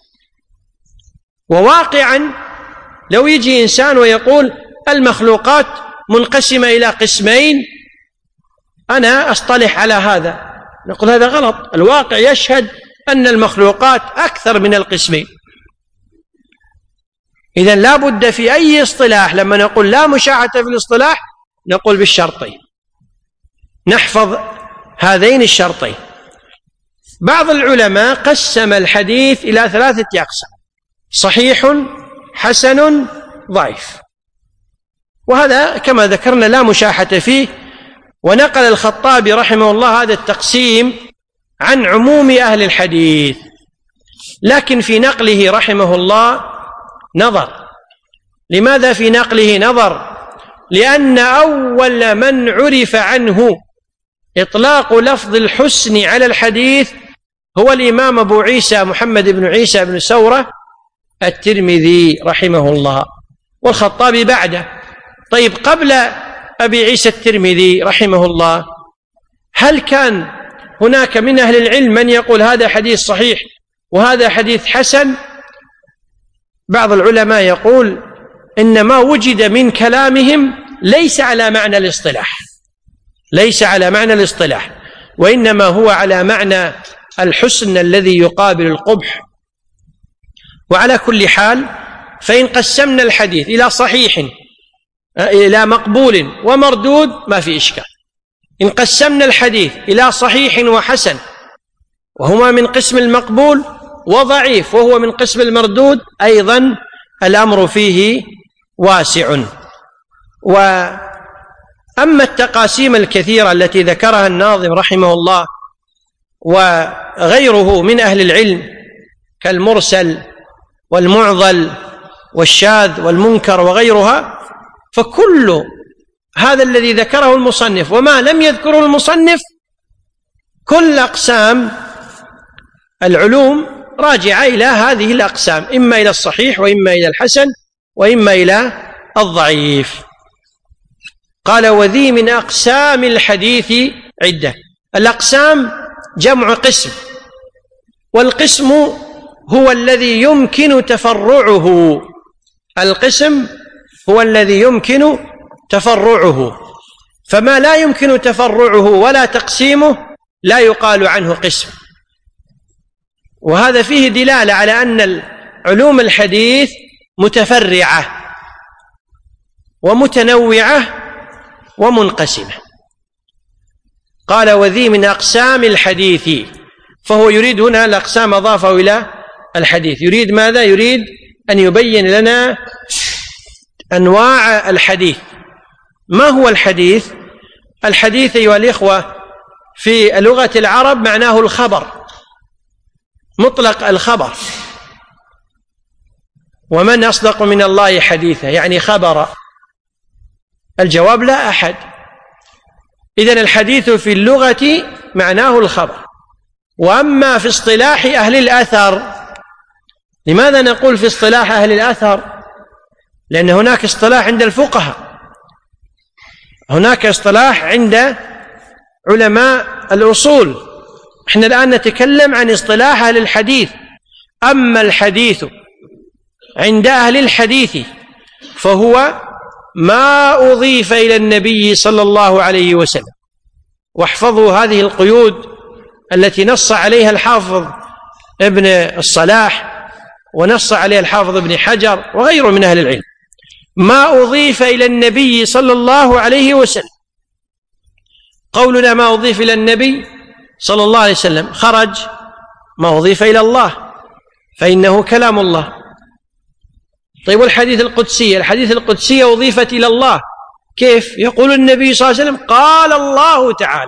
Speaker 1: وواقعا لو يجي إنسان ويقول المخلوقات منقسمة إلى قسمين، أنا أصطلح على هذا، نقول هذا غلط، الواقع يشهد أن المخلوقات أكثر من القسمين. إذن لا بد في أي اصطلاح لما نقول لا مشاحة في الاصطلاح نقول بالشرطين، نحفظ هذين الشرطين. بعض العلماء قسم الحديث إلى ثلاثة أقسام: صحيح، حسن، ضعيف. وهذا كما ذكرنا لا مشاحة فيه. ونقل الخطابي رحمه الله هذا التقسيم عن عموم أهل الحديث، لكن في نقله رحمه الله نظر. لماذا في نقله نظر؟ لأن أول من عرف عنه إطلاق لفظ الحسن على الحديث هو الإمام أبو عيسى محمد بن عيسى بن سورة الترمذي رحمه الله، والخطابي بعده. طيب قبل أبي عيسى الترمذي رحمه الله هل كان هناك من أهل العلم من يقول هذا حديث صحيح وهذا حديث حسن؟ بعض العلماء يقول إن ما وجد من كلامهم ليس على معنى الاصطلاح، ليس على معنى الاصطلاح، وإنما هو على معنى الحسن الذي يقابل القبح. وعلى كل حال فإن قسمنا الحديث إلى صحيح إلى مقبول ومردود ما في إشكال. إن قسمنا الحديث إلى صحيح وحسن وهما من قسم المقبول، وضعيف وهو من قسم المردود، أيضا الأمر فيه واسع. وأما التقاسيم الكثيرة التي ذكرها الناظم رحمه الله وغيره من أهل العلم كالمرسل والمعضل والشاذ والمنكر وغيرها، فكل هذا الذي ذكره المصنف وما لم يذكره المصنف كل أقسام العلوم راجعة إلى هذه الأقسام، إما إلى الصحيح وإما إلى الحسن وإما إلى الضعيف. قال وذي من أقسام الحديث عدة. الأقسام جمع قسم، والقسم هو الذي يمكن تفرعه، القسم هو الذي يمكن تفرعه، فما لا يمكن تفرعه ولا تقسيمه لا يقال عنه قسم. وهذا فيه دلالة على أن علوم الحديث متفرعة ومتنوعة ومنقسمة. قال وذي من أقسام الحديث، فهو يريد هنا الأقسام أضافه إلى الحديث. يريد ماذا؟ يريد أن يبين لنا أنواع الحديث. ما هو الحديث؟ الحديث أيها الإخوة في لغة العرب معناه الخبر، مطلق الخبر، ومن أصدق من الله حديثا يعني خبر؟ الجواب لا أحد. إذن الحديث في اللغة معناه الخبر. وأما في اصطلاح أهل الأثر، لماذا نقول في اصطلاح أهل الأثر؟ لأن هناك اصطلاح عند الفقهاء، هناك اصطلاح عند علماء الأصول. احنا الآن نتكلم عن اصطلاح أهل الحديث. أما الحديث عند أهل الحديث فهو ما أضيف إلى النبي صلى الله عليه وسلم. واحفظوا هذه القيود التي نص عليها الحافظ ابن الصلاح ونص عليها الحافظ ابن حجر وغيره من أهل العلم. ما أضيف إلى النبي صلى الله عليه وسلم. قولنا ما أضيف إلى النبي صلى الله عليه وسلم خرج ما أضيف إلى الله فإنه كلام الله. طيب والحديث القدسي؟ الحديث القدسي أضيفت إلى الله، كيف؟ يقول النبي صلى الله عليه وسلم قال الله تعالى.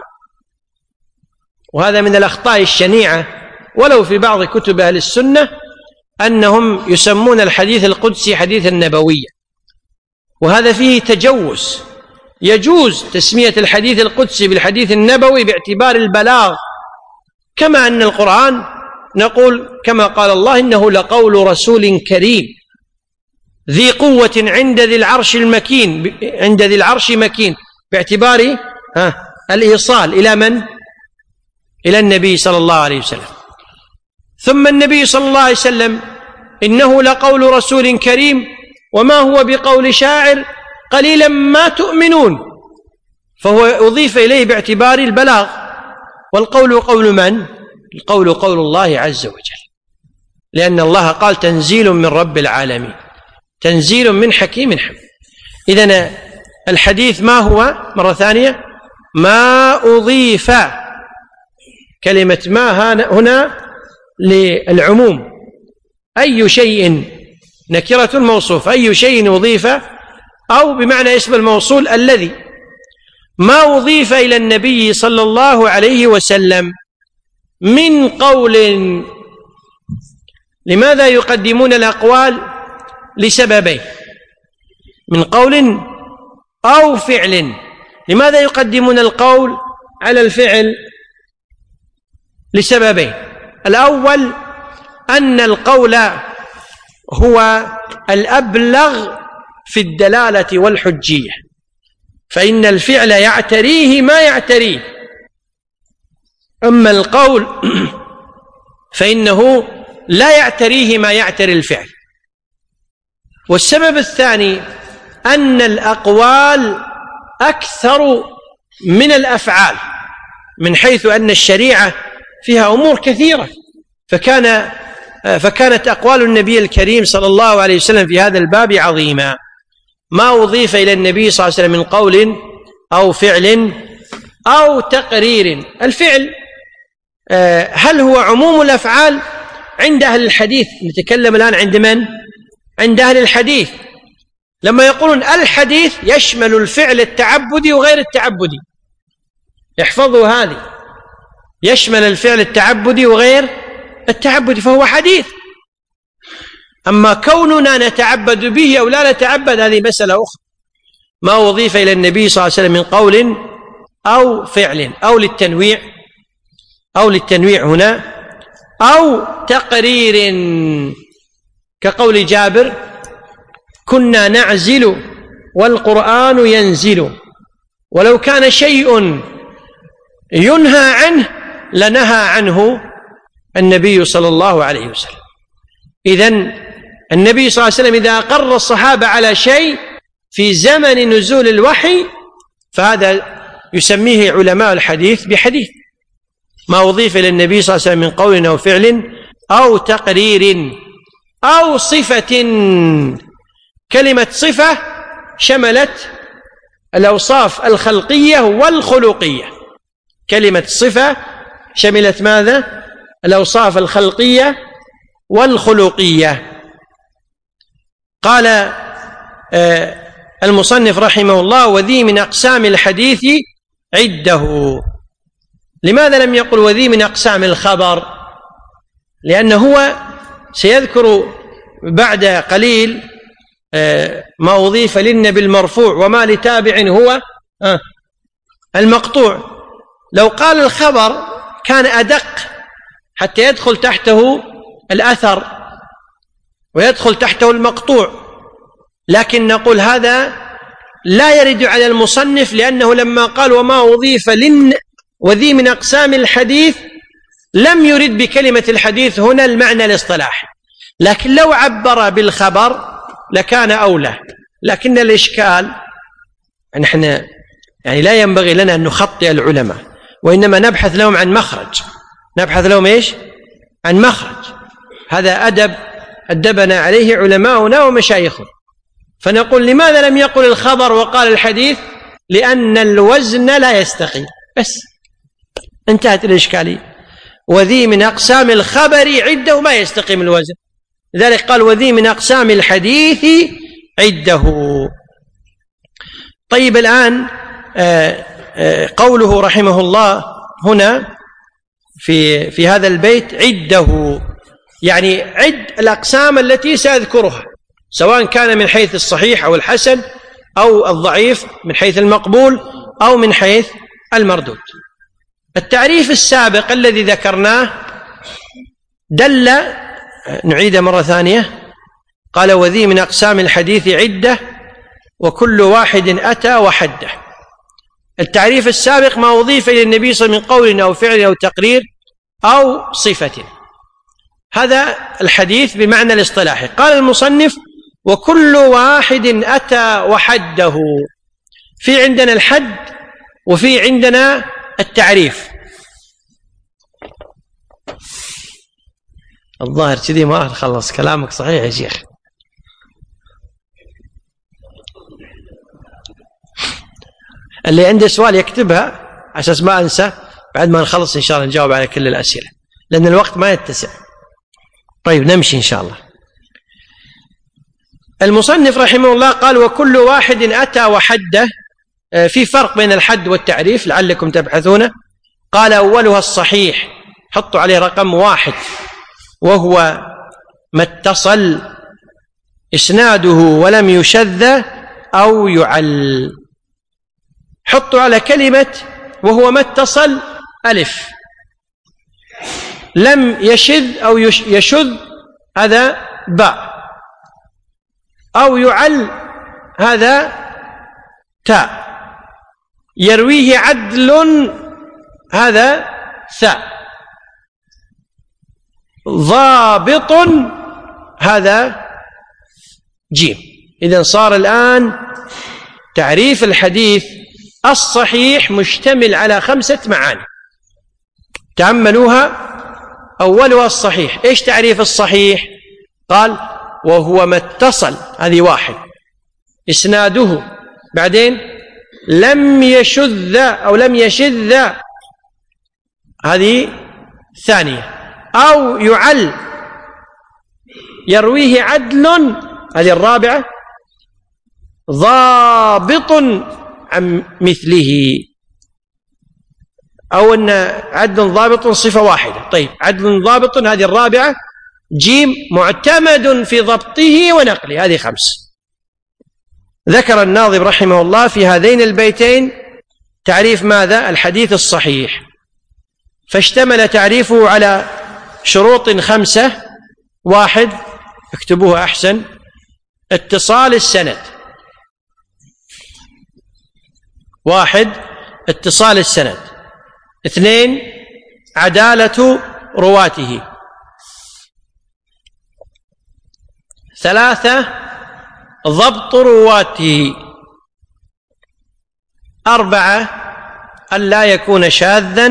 Speaker 1: وهذا من الأخطاء الشنيعة ولو في بعض كتب أهل السنة أنهم يسمون الحديث القدسي حديثا نبويا، وهذا فيه تجوز. يجوز تسمية الحديث القدسي بالحديث النبوي باعتبار البلاغ، كما أن القرآن نقول كما قال الله إنه لقول رسول كريم ذي قوة عند ذي العرش المكين، عند ذي العرش مكين، باعتبار ها الإيصال إلى من؟ إلى النبي صلى الله عليه وسلم. ثم النبي صلى الله عليه وسلم إنه لقول رسول كريم وما هو بقول شاعر قليلا ما تؤمنون، فهو أضيف إليه باعتبار البلاغ. والقول قول من؟ القول قول الله عز وجل، لأن الله قال تنزيل من رب العالمين، تنزيل من حكيم حميد. إذن الحديث ما هو؟ مرة ثانية ما أضيف، كلمة ما هنا للعموم، أي شيء نكرة موصوف، أي شيء أضيف، أو بمعنى اسم الموصول الذي. ما أضيف إلى النبي صلى الله عليه وسلم من قول. لماذا يقدمون الأقوال؟ لسببين، من قول أو فعل. لماذا يقدمون القول على الفعل؟ لسببين. الأول أن القول هو الأبلغ في الدلالة والحجية، فإن الفعل يعتريه ما يعتريه، أما القول فإنه لا يعتريه ما يعتري الفعل. والسبب الثاني أن الأقوال أكثر من الأفعال، من حيث أن الشريعة فيها أمور كثيرة، فكان فكانت أقوال النبي الكريم صلى الله عليه وسلم في هذا الباب عظيمة. ما أضيف إلى النبي صلى الله عليه وسلم من قول أو فعل أو تقرير. الفعل هل هو عموم الأفعال عند أهل الحديث؟ نتكلم الآن عند من؟ عند أهل الحديث. لما يقولون الحديث يشمل الفعل التعبدي وغير التعبدي، احفظوا هذه، يشمل الفعل التعبدي وغير التعبدي فهو حديث. أما كوننا نتعبد به أو لا نتعبد هذه مسألة أخرى. ما أضيف إلى النبي صلى الله عليه وسلم من قول أو فعل أو للتنويع، أو للتنويع هنا، أو تقرير، كقول جابر كنا نعزل والقرآن ينزل، ولو كان شيء ينهى عنه لنهى عنه النبي صلى الله عليه وسلم. إذن النبي صلى الله عليه وسلم إذا أقر الصحابة على شيء في زمن نزول الوحي فهذا يسميه علماء الحديث بحديث. ما أضيف إلى النبي صلى الله عليه وسلم من قول أو فعل أو تقرير أو صفة. كلمة صفة شملت الأوصاف الخلقية والخلقية. كلمة صفة شملت ماذا؟ الأوصاف الخلقية والخلقية. قال المصنف رحمه الله وذي من أقسام الحديث عده. لماذا لم يقل وذي من أقسام الخبر؟ لأنه هو سيذكر بعد قليل ما أضيف للنبي المرفوع وما لتابع هو المقطوع. لو قال الخبر كان أدق حتى يدخل تحته الأثر ويدخل تحته المقطوع، لكن نقول هذا لا يرد على المصنف، لأنه لما قال وما أضيف لن وذي من أقسام الحديث لم يرد بكلمة الحديث هنا المعنى الاصطلاحي، لكن لو عبر بالخبر لكان أولى. لكن الإشكال نحن يعني لا ينبغي لنا أن نخطئ العلماء، وإنما نبحث لهم عن مخرج، نبحث لهم إيش؟ عن مخرج. هذا أدب أدبنا عليه علماؤنا ومشايخنا. فنقول لماذا لم يقل الخبر وقال الحديث؟ لأن الوزن لا يستقيم، بس انتهت الإشكالية. وذي من أقسام الخبر عده ما يستقيم الوزن، لذلك قال وذي من أقسام الحديث عده. طيب الآن قوله رحمه الله هنا في في هذا البيت عده، يعني عد الأقسام التي سأذكرها، سواء كان من حيث الصحيح أو الحسن أو الضعيف، من حيث المقبول أو من حيث المردود. التعريف السابق الذي ذكرناه دل، نعيده مرة ثانية، قال وذي من أقسام الحديث عدة وكل واحد أتى وحده. التعريف السابق ما أضيف إلى النبي صلى الله عليه وسلم من قول أو فعل أو تقرير أو صفة، هذا الحديث بمعنى الاصطلاحي. قال المصنف وكل واحد أتى وحده، في عندنا الحد وفي عندنا التعريف. الظاهر كذي ما خلص كلامك صحيح يا شيخ. اللي عنده سؤال يكتبها عشان ما أنسى، بعد ما نخلص إن شاء الله نجاوب على كل الأسئلة، لأن الوقت ما يتسع. طيب نمشي إن شاء الله. المصنف رحمه الله قال وكل واحد أتى وحده. في فرق بين الحد والتعريف لعلكم تبحثون. قال أولها الصحيح، حطوا عليه رقم واحد، وهو ما اتصل إسناده ولم يشذ أو يعل. حطوا على كلمة وهو ما اتصل ألف، لم يشذ أو يشذ هذا باء، أو يعل هذا تاء، يرويه عدل هذا ثاء، ضابط هذا جيم. إذن صار الآن تعريف الحديث الصحيح مشتمل على خمسة معاني تأملوها. أولها الصحيح. إيش تعريف الصحيح؟ قال وهو ما اتصل، هذه واحد، إسناده، بعدين لم يشذ أو لم يشذ، هذه ثانية، أو يعل يرويه عدل، هذه الرابعة، ضابط عن مثله، أو أن عدل ضابط صفة واحدة. طيب عدل ضابط هذه الرابعة، جيم معتمد في ضبطه ونقله، هذه خمس. ذكر الناظم رحمه الله في هذين البيتين تعريف ماذا؟ الحديث الصحيح، فاشتمل تعريفه على شروط خمسة. واحد، اكتبوها أحسن، اتصال السند. واحد، اتصال السند. اثنين، عدالة رواته. ثلاثة، ضبط رواته. أربعة، ألا يكون شاذا.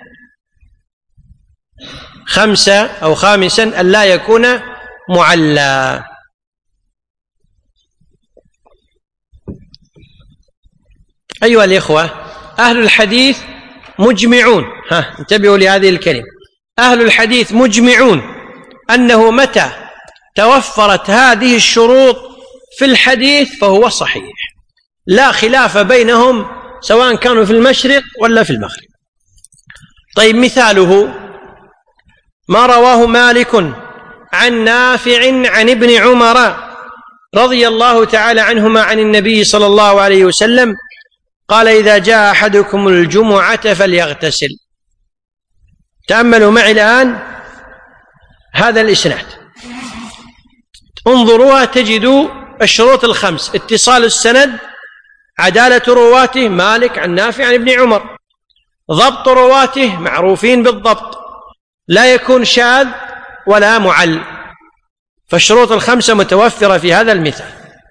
Speaker 1: خمسة أو خامسا، ألا يكون معلى. أيها الإخوة، أهل الحديث مجمعون، ها انتبهوا لهذه الكلمة، أهل الحديث مجمعون أنه متى توفرت هذه الشروط في الحديث فهو صحيح، لا خلاف بينهم سواء كانوا في المشرق ولا في المغرب. طيب مثاله ما رواه مالك عن نافع عن ابن عمر رضي الله تعالى عنهما عن النبي صلى الله عليه وسلم قال: إذا جاء أحدكم الجمعة فليغتسل. تأملوا معي الآن هذا الإسناد، انظروها تجدوا الشروط الخمس: اتصال السند، عدالة رواته مالك عن نافع عن ابن عمر، ضبط رواته معروفين بالضبط، لا يكون شاذ ولا معل، فالشروط الخمسة متوفرة في هذا المثال.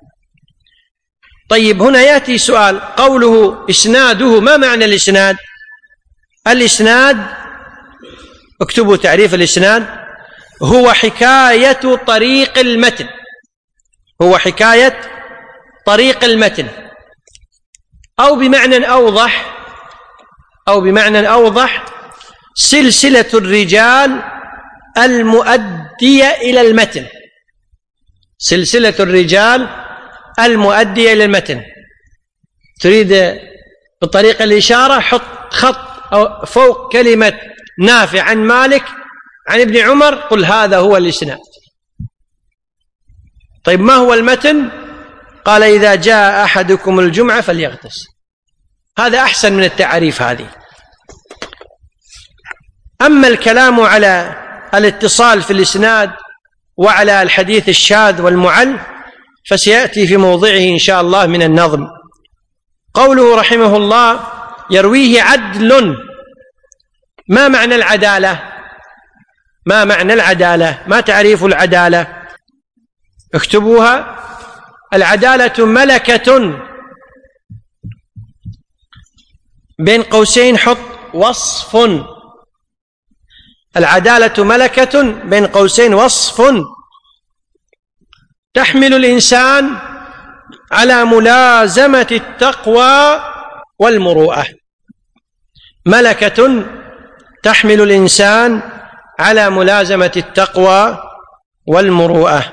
Speaker 1: طيب، هنا يأتي سؤال، قوله إسناده، ما معنى الإسناد؟ الإسناد، اكتبوا تعريف الإسناد: هو حكاية طريق المتن، هو حكاية طريق المتن، أو بمعنى أوضح أو بمعنى أوضح سلسلة الرجال المؤدية إلى المتن، سلسلة الرجال المؤدية إلى المتن. تريد بطريق الإشارة حط خط فوق كلمة نافع عن مالك عن ابن عمر، قل هذا هو الإسناد. طيب، ما هو المتن؟ قال: إذا جاء أحدكم الجمعة فليغتسل. هذا أحسن من التعريف هذه. أما الكلام على الاتصال في الإسناد وعلى الحديث الشاذ والمعل فسيأتي في موضعه إن شاء الله من النظم. قوله رحمه الله: يرويه عدل. ما معنى العدالة؟ ما معنى العدالة؟ ما تعريف العدالة؟ اكتبوها: العدالة ملكة، بين قوسين حط وصف، العدالة ملكة بين قوسين وصف تحمل الإنسان على ملازمة التقوى والمروءة. ملكة تحمل الإنسان على ملازمة التقوى والمروءة.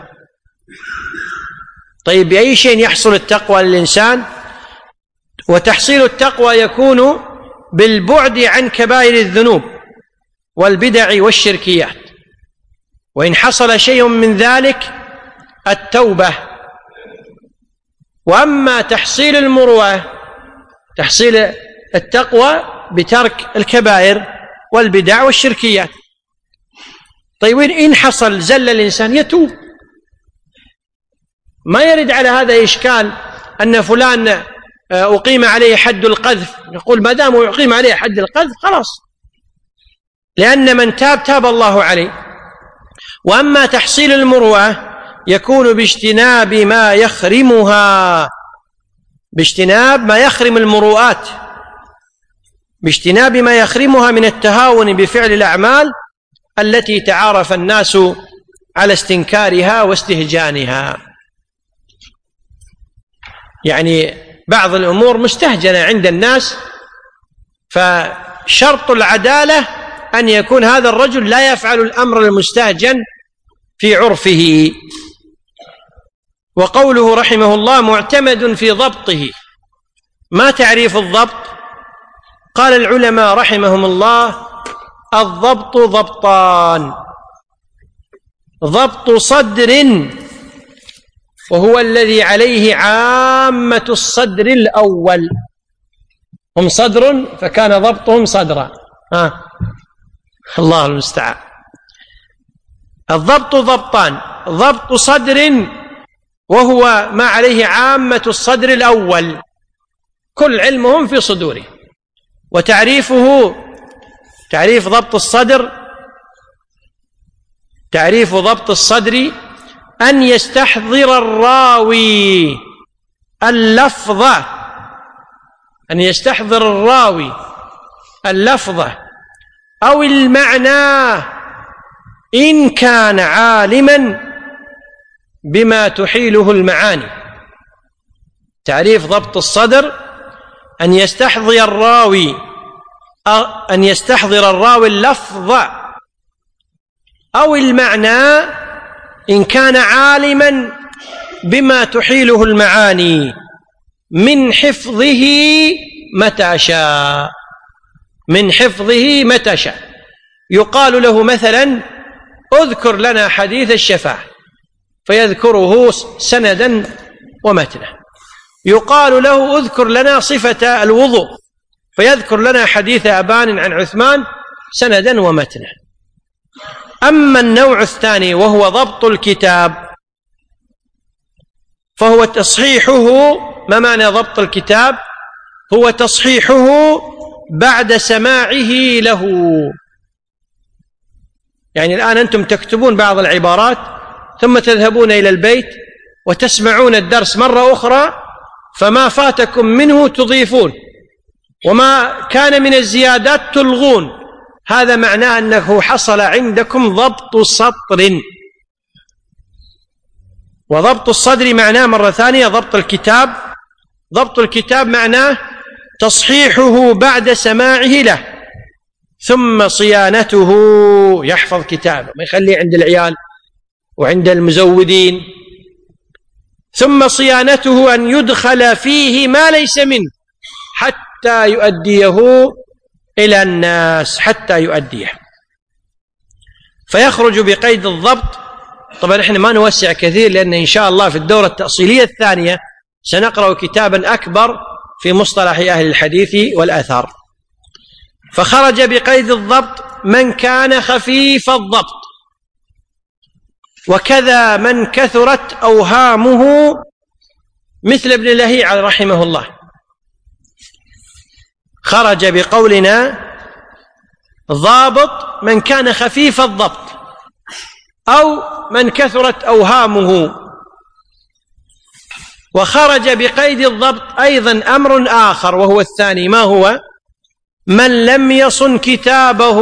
Speaker 1: طيب، بأي شيء يحصل التقوى للإنسان؟ وتحصيل التقوى يكون بالبعد عن كبائر الذنوب والبدع والشركيات، وإن حصل شيء من ذلك التوبة. وأما تحصيل المروءة، تحصيل التقوى بترك الكبائر والبدع والشركيات. طيب، إن حصل زل الإنسان يتوب. ما يرد على هذا إشكال أن فلان أقيم عليه حد القذف، نقول ما دام يقيم عليه حد القذف خلاص، لأن من تاب تاب الله عليه. وأما تحصيل المروءة يكون باجتناب ما يخرمها، باجتناب ما يخرم المروءات، باجتناب ما يخرمها من التهاون بفعل الأعمال التي تعارف الناس على استنكارها واستهجانها. يعني بعض الأمور مستهجنة عند الناس، فشرط العدالة أن يكون هذا الرجل لا يفعل الأمر المستهجن في عرفه. وقوله رحمه الله: معتمد في ضبطه. ما تعريف الضبط؟ قال العلماء رحمهم الله: الضبط ضبطان: ضبط صدر، وهو الذي عليه عامة الصدر الأول، هم صدر فكان ضبطهم صدرا. ها، الله المستعان. الضبط ضبطان: ضبط صدر وهو ما عليه عامة الصدر الأول، كل علمهم في صدوره. وتعريفه، تعريف ضبط الصدر، تعريف ضبط الصدر أن يستحضر الراوي اللفظة، أن يستحضر الراوي اللفظة أو المعنى إن كان عالما بما تحيله المعاني. تعريف ضبط الصدر أن يستحضر الراوي أن يستحضر الراوي اللفظ أو المعنى إن كان عالما بما تحيله المعاني من حفظه متى شاء، من حفظه متى شاء. يقال له مثلا: اذكر لنا حديث الشفاعة، فيذكره سندا ومتنا. يقال له اذكر لنا صفة الوضوء، فيذكر لنا حديث أبان عن عثمان سندا ومتنا. أما النوع الثاني وهو ضبط الكتاب فهو تصحيحه. ما معنى ضبط الكتاب؟ هو تصحيحه بعد سماعه له. يعني الآن أنتم تكتبون بعض العبارات ثم تذهبون إلى البيت وتسمعون الدرس مرة أخرى، فما فاتكم منه تضيفون، وما كان من الزيادات تلغون. هذا معناه أنه حصل عندكم ضبط سطر. وضبط الصدر معناه مرة ثانية ضبط الكتاب. ضبط الكتاب معناه تصحيحه بعد سماعه له، ثم صيانته، يحفظ كتابه ما يخليه عند العيال وعند المزودين. ثم صيانته أن يدخل فيه ما ليس منه حتى يؤديه إلى الناس، حتى يؤديه، فيخرج بقيد الضبط. طبعا احنا ما نوسع كثير، لأن إن شاء الله في الدورة التأصيلية الثانية سنقرأ كتابا أكبر في مصطلح أهل الحديث والآثار. فخرج بقيد الضبط من كان خفيف الضبط، وكذا من كثرت أوهامه، مثل ابن لهيعة رحمه الله. خرج بقولنا ضابط من كان خفيف الضبط أو من كثرت أوهامه. وخرج بقيد الضبط أيضا أمر آخر وهو الثاني، ما هو؟ من لم يصن كتابه.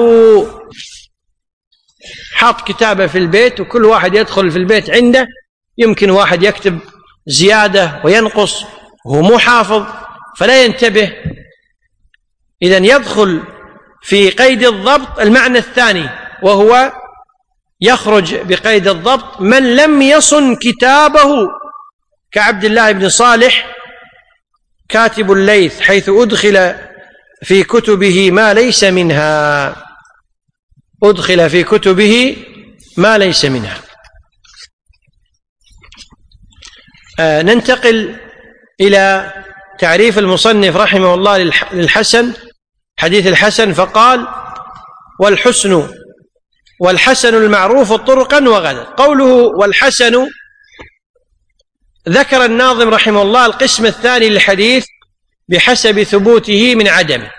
Speaker 1: حط كتابه في البيت، وكل واحد يدخل في البيت عنده يمكن واحد يكتب زيادة وينقص وهو مو حافظ فلا ينتبه. إذن يدخل في قيد الضبط المعنى الثاني، وهو يخرج بقيد الضبط من لم يصن كتابه، كعبد الله بن صالح كاتب الليث، حيث أدخل في كتبه ما ليس منها. أدخل في كتبه ما ليس منها. آه ننتقل إلى تعريف المصنف رحمه الله للحسن، حديث الحسن، فقال: والحسن والحسن المعروف طرقا وغدا. قوله والحسن، ذكر الناظم رحمه الله القسم الثاني للحديث بحسب ثبوته من عدمه.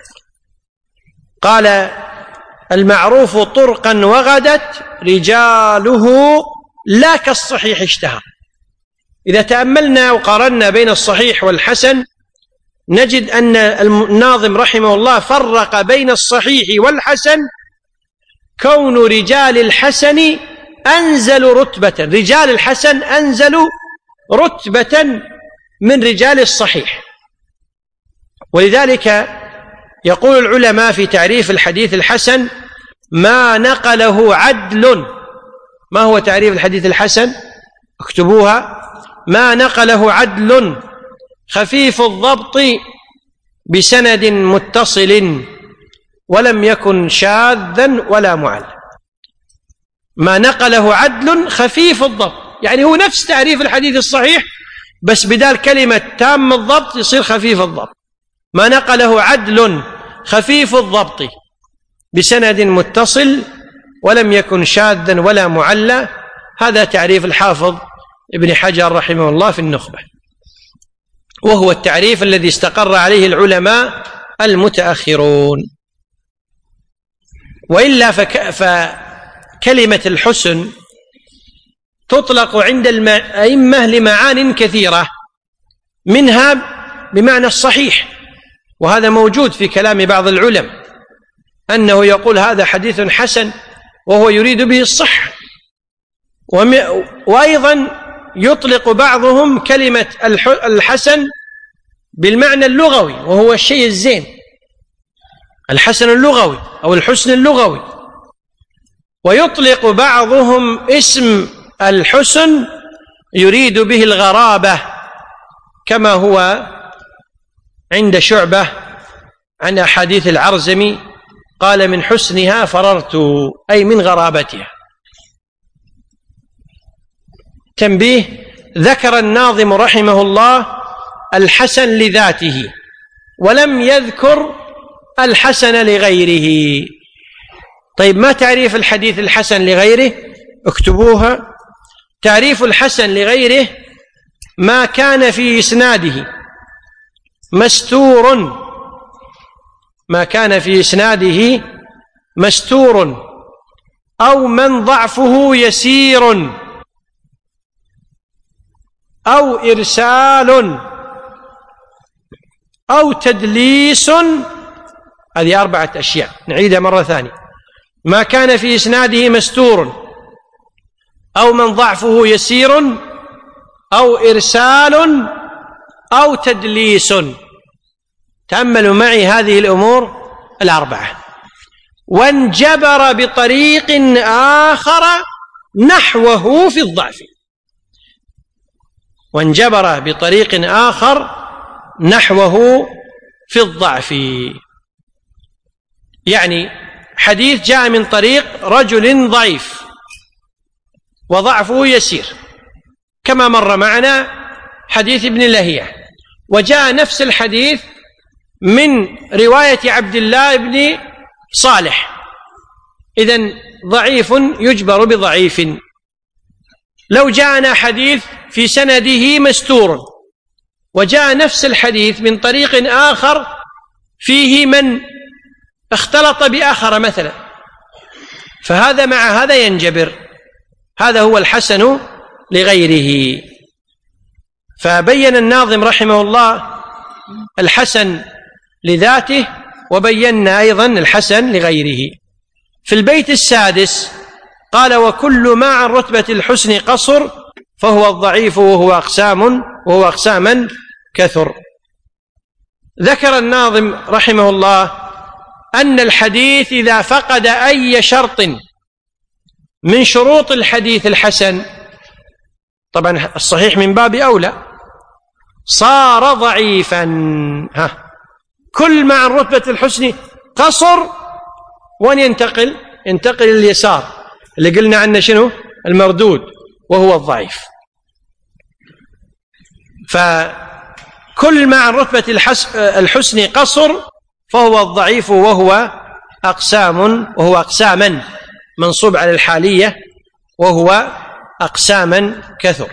Speaker 1: قال: المعروف طرقا وغدت رجاله لا كالصحيح اشتهر. إذا تأملنا وقارنا بين الصحيح والحسن نجد أن الناظم رحمه الله فرق بين الصحيح والحسن كون رجال الحسن أنزل رتبة، رجال الحسن أنزل رتبة من رجال الصحيح. ولذلك يقول العلماء في تعريف الحديث الحسن: ما نقله عدل. ما هو تعريف الحديث الحسن؟ اكتبوها: ما نقله عدل خفيف الضبط بسند متصل ولم يكن شاذا ولا معل. ما نقله عدل خفيف الضبط، يعني هو نفس تعريف الحديث الصحيح، بس بدال كلمة تام الضبط يصير خفيف الضبط. ما نقله عدل خفيف الضبط بسند متصل ولم يكن شاذا ولا معلى. هذا تعريف الحافظ ابن حجر رحمه الله في النخبة، وهو التعريف الذي استقر عليه العلماء المتأخرون. وإلا فك... فكلمة الحسن تطلق عند الأئمة لمعان كثيرة، منها بمعنى الصحيح، وهذا موجود في كلام بعض العلماء أنه يقول هذا حديث حسن وهو يريد به الصحة. وأيضا يطلق بعضهم كلمة الحسن بالمعنى اللغوي، وهو الشيء الزين، الحسن اللغوي أو الحسن اللغوي. ويطلق بعضهم اسم الحسن يريد به الغرابة، كما هو عند شعبة عن أحاديث العرزمي قال: من حسنها فررت، أي من غرابتها. تنبيه: ذكر الناظم رحمه الله الحسن لذاته ولم يذكر الحسن لغيره. طيب، ما تعريف الحديث الحسن لغيره؟ اكتبوها. تعريف الحسن لغيره: ما كان في إسناده مستور ما كان في إسناده مستور أو من ضعفه يسير أو إرسال أو تدليس. هذه أربعة أشياء، نعيدها مرة ثانية: ما كان في إسناده مستور أو من ضعفه يسير أو إرسال أو تدليس. تأملوا معي هذه الأمور الأربعة. وانجبر بطريق آخر نحوه في الضعف. وانجبر بطريق آخر نحوه في الضعف، يعني حديث جاء من طريق رجل ضعيف وضعفه يسير، كما مر معنا حديث ابن لهيعة، وجاء نفس الحديث من رواية عبد الله بن صالح، إذن ضعيف يجبر بضعيف. لو جاءنا حديث في سنده مستور وجاء نفس الحديث من طريق آخر فيه من اختلط بآخر مثلا، فهذا مع هذا ينجبر. هذا هو الحسن لغيره. فبين الناظم رحمه الله الحسن لذاته، وبينا أيضا الحسن لغيره. في البيت السادس قال: وكل ما عن رتبة الحسن قصر فهو الضعيف وهو أقسام وهو أقساما كثر. ذكر الناظم رحمه الله أن الحديث إذا فقد أي شرط من شروط الحديث الحسن، طبعا الصحيح من باب أولى، صار ضعيفا. ها، كل ما عن رتبة الحسن قصر، وين ينتقل؟ ينتقل اليسار اللي قلنا عنه شنو؟ المردود، وهو الضعيف. فكل ما عن رتبة الحسن قصر فهو الضعيف وهو أقسام وهو أقساما منصوب على الحالية، وهو أقساما كثر.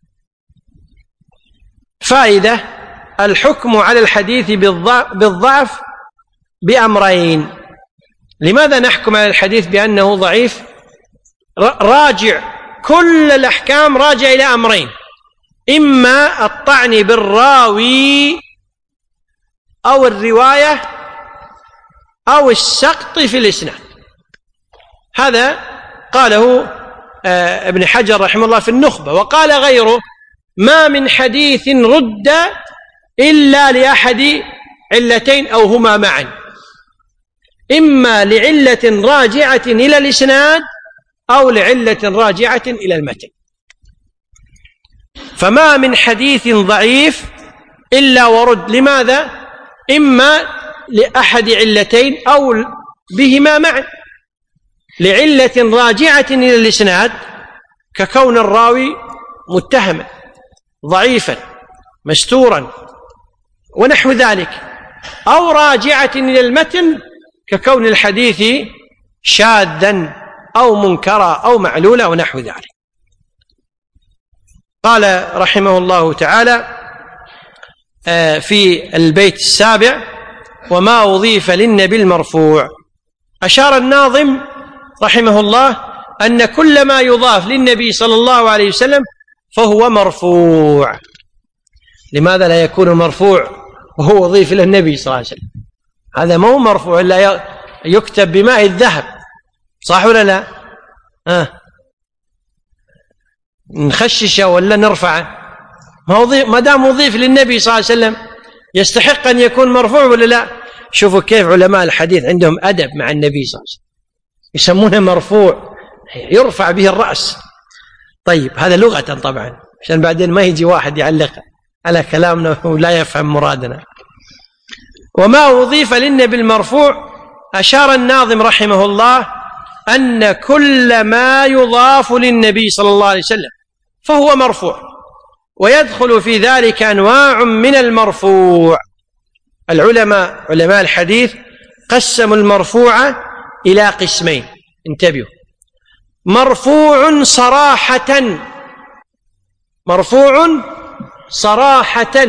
Speaker 1: فائدة: الحكم على الحديث بالضعف بأمرين. لماذا نحكم على الحديث بأنه ضعيف؟ راجع كل الأحكام راجع إلى أمرين: إما الطعن بالراوي أو الرواية أو السقط في الإسناد. هذا قاله ابن حجر رحمه الله في النخبة. وقال غيره: ما من حديث رد إلا لأحد علتين أو هما معا، إما لعلة راجعة إلى الإسناد أو لعلة راجعة إلى المتن. فما من حديث ضعيف إلا ورد. لماذا؟ إما لأحد علتين أو بهما معا. لعلة راجعة إلى الإسناد ككون الراوي متهما ضعيفا مستورا ونحو ذلك، أو راجعة إلى المتن ككون الحديث شاذا أو منكرا أو معلولا ونحو ذلك. قال رحمه الله تعالى في البيت السابع: وما أضيف للنبي المرفوع. أشار الناظم رحمه الله أن كل ما يضاف للنبي صلى الله عليه وسلم فهو مرفوع. لماذا لا يكون مرفوع وهو أضيف إلى النبي صلى الله عليه وسلم؟ هذا ما هو مرفوع إلا يكتب بماء الذهب، صح ولا لا؟ آه. نخششه ولا نرفعه؟ ما دام أضيف للنبي صلى الله عليه وسلم يستحق أن يكون مرفوع ولا لا؟ شوفوا كيف علماء الحديث عندهم أدب مع النبي صلى الله عليه وسلم، يسمونه مرفوع، يرفع به الرأس. طيب، هذا لغة طبعا، عشان بعدين ما يجي واحد يعلق على كلامنا ولا يفهم مرادنا. وما أضيف للنبي المرفوع، أشار الناظم رحمه الله أن كل ما يضاف للنبي صلى الله عليه وسلم فهو مرفوع. ويدخل في ذلك أنواع من المرفوع. العلماء علماء الحديث قسموا المرفوع إلى قسمين، انتبهوا: مرفوع صراحة، مرفوع صراحة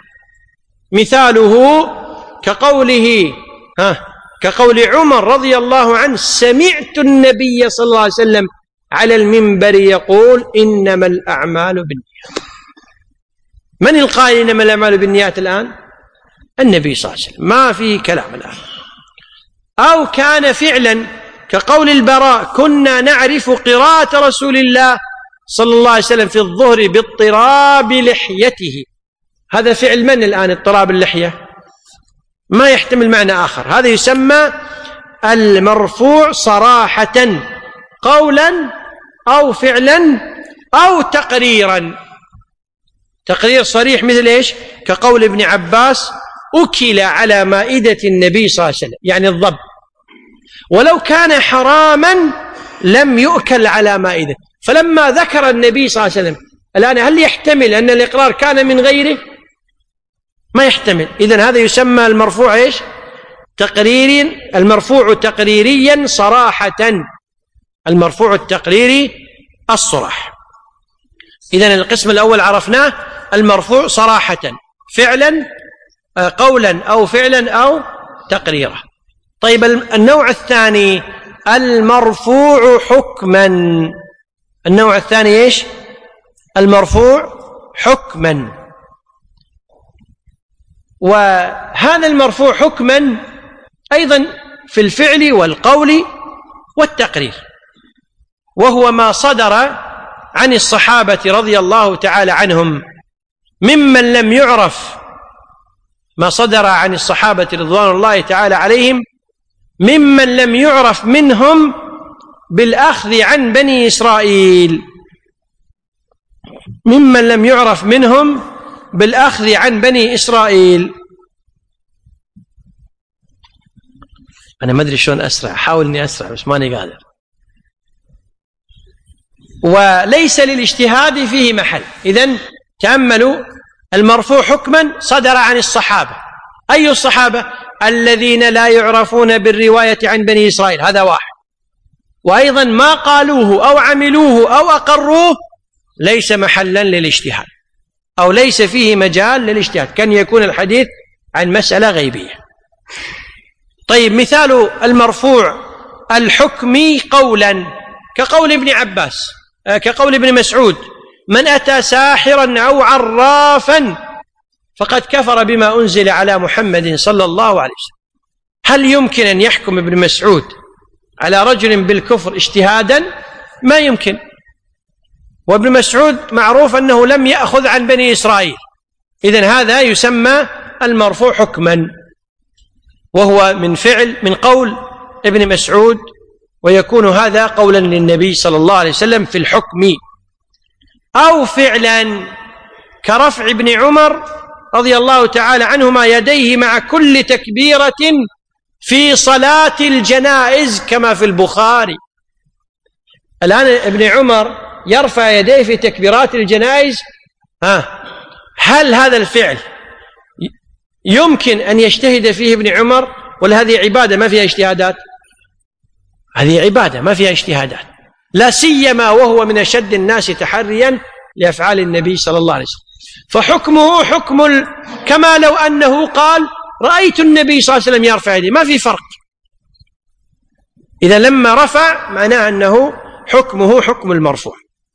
Speaker 1: مثاله كقوله ها كقول عمر رضي الله عنه: سمعت النبي صلى الله عليه وسلم على المنبر يقول إنما الأعمال بالنيات. من القائل إنما الأعمال بالنيات الآن؟ النبي صلى الله عليه وسلم، ما فيه كلام الآن. أو كان فعلا كقول البراء: كنا نعرف قراءة رسول الله صلى الله عليه وسلم في الظهر باضطراب لحيته. هذا فعل من الآن اضطراب اللحية؟ ما يحتمل معنى آخر. هذا يسمى المرفوع صراحة، قولا أو فعلا أو تقريرا. تقرير صريح مثل إيش؟ كقول ابن عباس: أكل على مائدة النبي صلى الله عليه وسلم، يعني الضب، ولو كان حراما لم يؤكل على مائدة. فلما ذكر النبي صلى الله عليه وسلم الآن، هل يحتمل أن الإقرار كان من غيره؟ ما يحتمل. إذن هذا يسمى المرفوع إيش؟ تقرير. المرفوع تقريريا صراحة، المرفوع التقريري الصراح. إذن القسم الأول عرفناه، المرفوع صراحة، فعلا قولا أو فعلا أو تقريرا. طيب النوع الثاني المرفوع حكما. النوع الثاني إيش؟ المرفوع حكما. وهذا المرفوع حكما أيضا في الفعل والقول والتقرير، وهو ما صدر عن الصحابة رضي الله تعالى عنهم ممن لم يعرف، ما صدر عن الصحابة رضوان الله تعالى عليهم ممن لم يعرف منهم بالأخذ عن بني إسرائيل، ممن لم يعرف منهم بالأخذ عن بني إسرائيل. أنا ما أدري شلون أسرع، حاول أني أسرع بس ماني قادر. وليس للاجتهاد فيه محل. إذن تأملوا: المرفوع حكما صدر عن الصحابة. أي الصحابة؟ الذين لا يعرفون بالرواية عن بني إسرائيل، هذا واحد. وأيضا ما قالوه أو عملوه أو أقروه ليس محلا للاجتهاد، أو ليس فيه مجال للاجتهاد، كان يكون الحديث عن مسألة غيبية. طيب مثال المرفوع الحكمي قولا كقول ابن عباس، كقول ابن مسعود: من أتى ساحرا أو عرافا فقد كفر بما أنزل على محمد صلى الله عليه وسلم. هل يمكن أن يحكم ابن مسعود على رجل بالكفر اجتهادا؟ ما يمكن. وابن مسعود معروف أنه لم يأخذ عن بني إسرائيل. إذن هذا يسمى المرفوع حكما، وهو من فعل من قول ابن مسعود، ويكون هذا قولا للنبي صلى الله عليه وسلم في الحكم. أو فعلا كرفع ابن عمر رضي الله تعالى عنهما يديه مع كل تكبيرة في صلاة الجنائز كما في البخاري. الآن ابن عمر يرفع يديه في تكبيرات الجنائز، ها هل هذا الفعل يمكن أن يجتهد فيه ابن عمر، ولا هذه عبادة ما فيها اجتهادات؟ هذه عبادة ما فيها اجتهادات، لا سيما وهو من أشد الناس تحريا لأفعال النبي صلى الله عليه وسلم. فحكمه حكم ال... كما لو أنه قال: رأيت النبي صلى الله عليه وسلم يرفع يديه، ما في فرق. إذا لما رفع معناه أنه حكمه حكم المرفوع.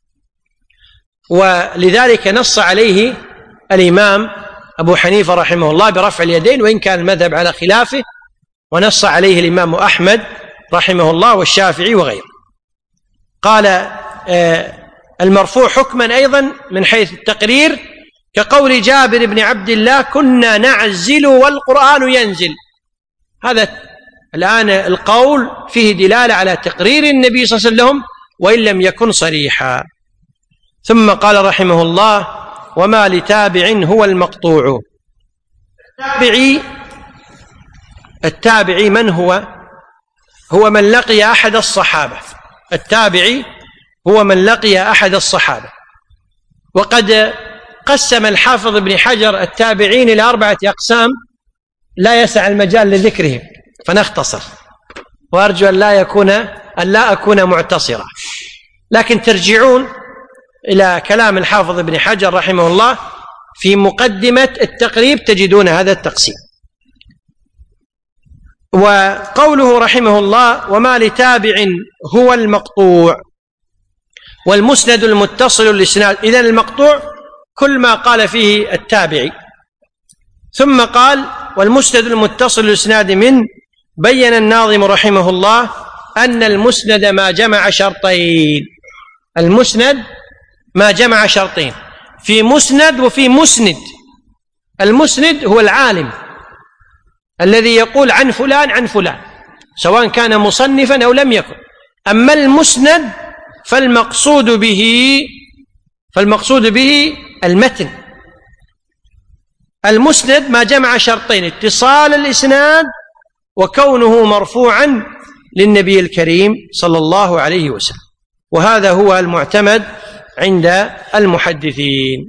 Speaker 1: ولذلك نص عليه الإمام أبو حنيفة رحمه الله برفع اليدين، وإن كان المذهب على خلافه، ونص عليه الإمام أحمد رحمه الله والشافعي وغيره. قال آه المرفوع حكما أيضا من حيث التقرير كقول جابر بن عبد الله: كنا نعزل والقرآن ينزل. هذا الآن القول فيه دلالة على تقرير النبي صلى الله عليه وسلم وإن لم يكن صريحا. ثم قال رحمه الله: وما لتابع هو المقطوع. التابعي التابعي من هو؟ هو من لقي أحد الصحابة. التابعي هو من لقي أحد الصحابة. وقد قسم الحافظ ابن حجر التابعين إلى أربعة أقسام لا يسع المجال لذكرهم فنختصر، وأرجو أن لا يكون أن لا أكون معتصرا، لكن ترجعون إلى كلام الحافظ ابن حجر رحمه الله في مقدمة التقريب تجدون هذا التقسيم. وقوله رحمه الله: وما لتابع هو المقطوع والمسند المتصل الإسناد. إذن المقطوع كل ما قال فيه التابعي. ثم قال: والمسند المتصل الإسناد من. بين الناظم رحمه الله أن المسند ما جمع شرطين. المسند ما جمع شرطين، في مسند وفي مسند. المسند هو العالم الذي يقول عن فلان عن فلان سواء كان مصنفا أو لم يكن. أما المسند فالمقصود به فالمقصود به المتن. المسند ما جمع شرطين: اتصال الإسناد وكونه مرفوعا للنبي الكريم صلى الله عليه وسلم، وهذا هو المعتمد عند المحدثين.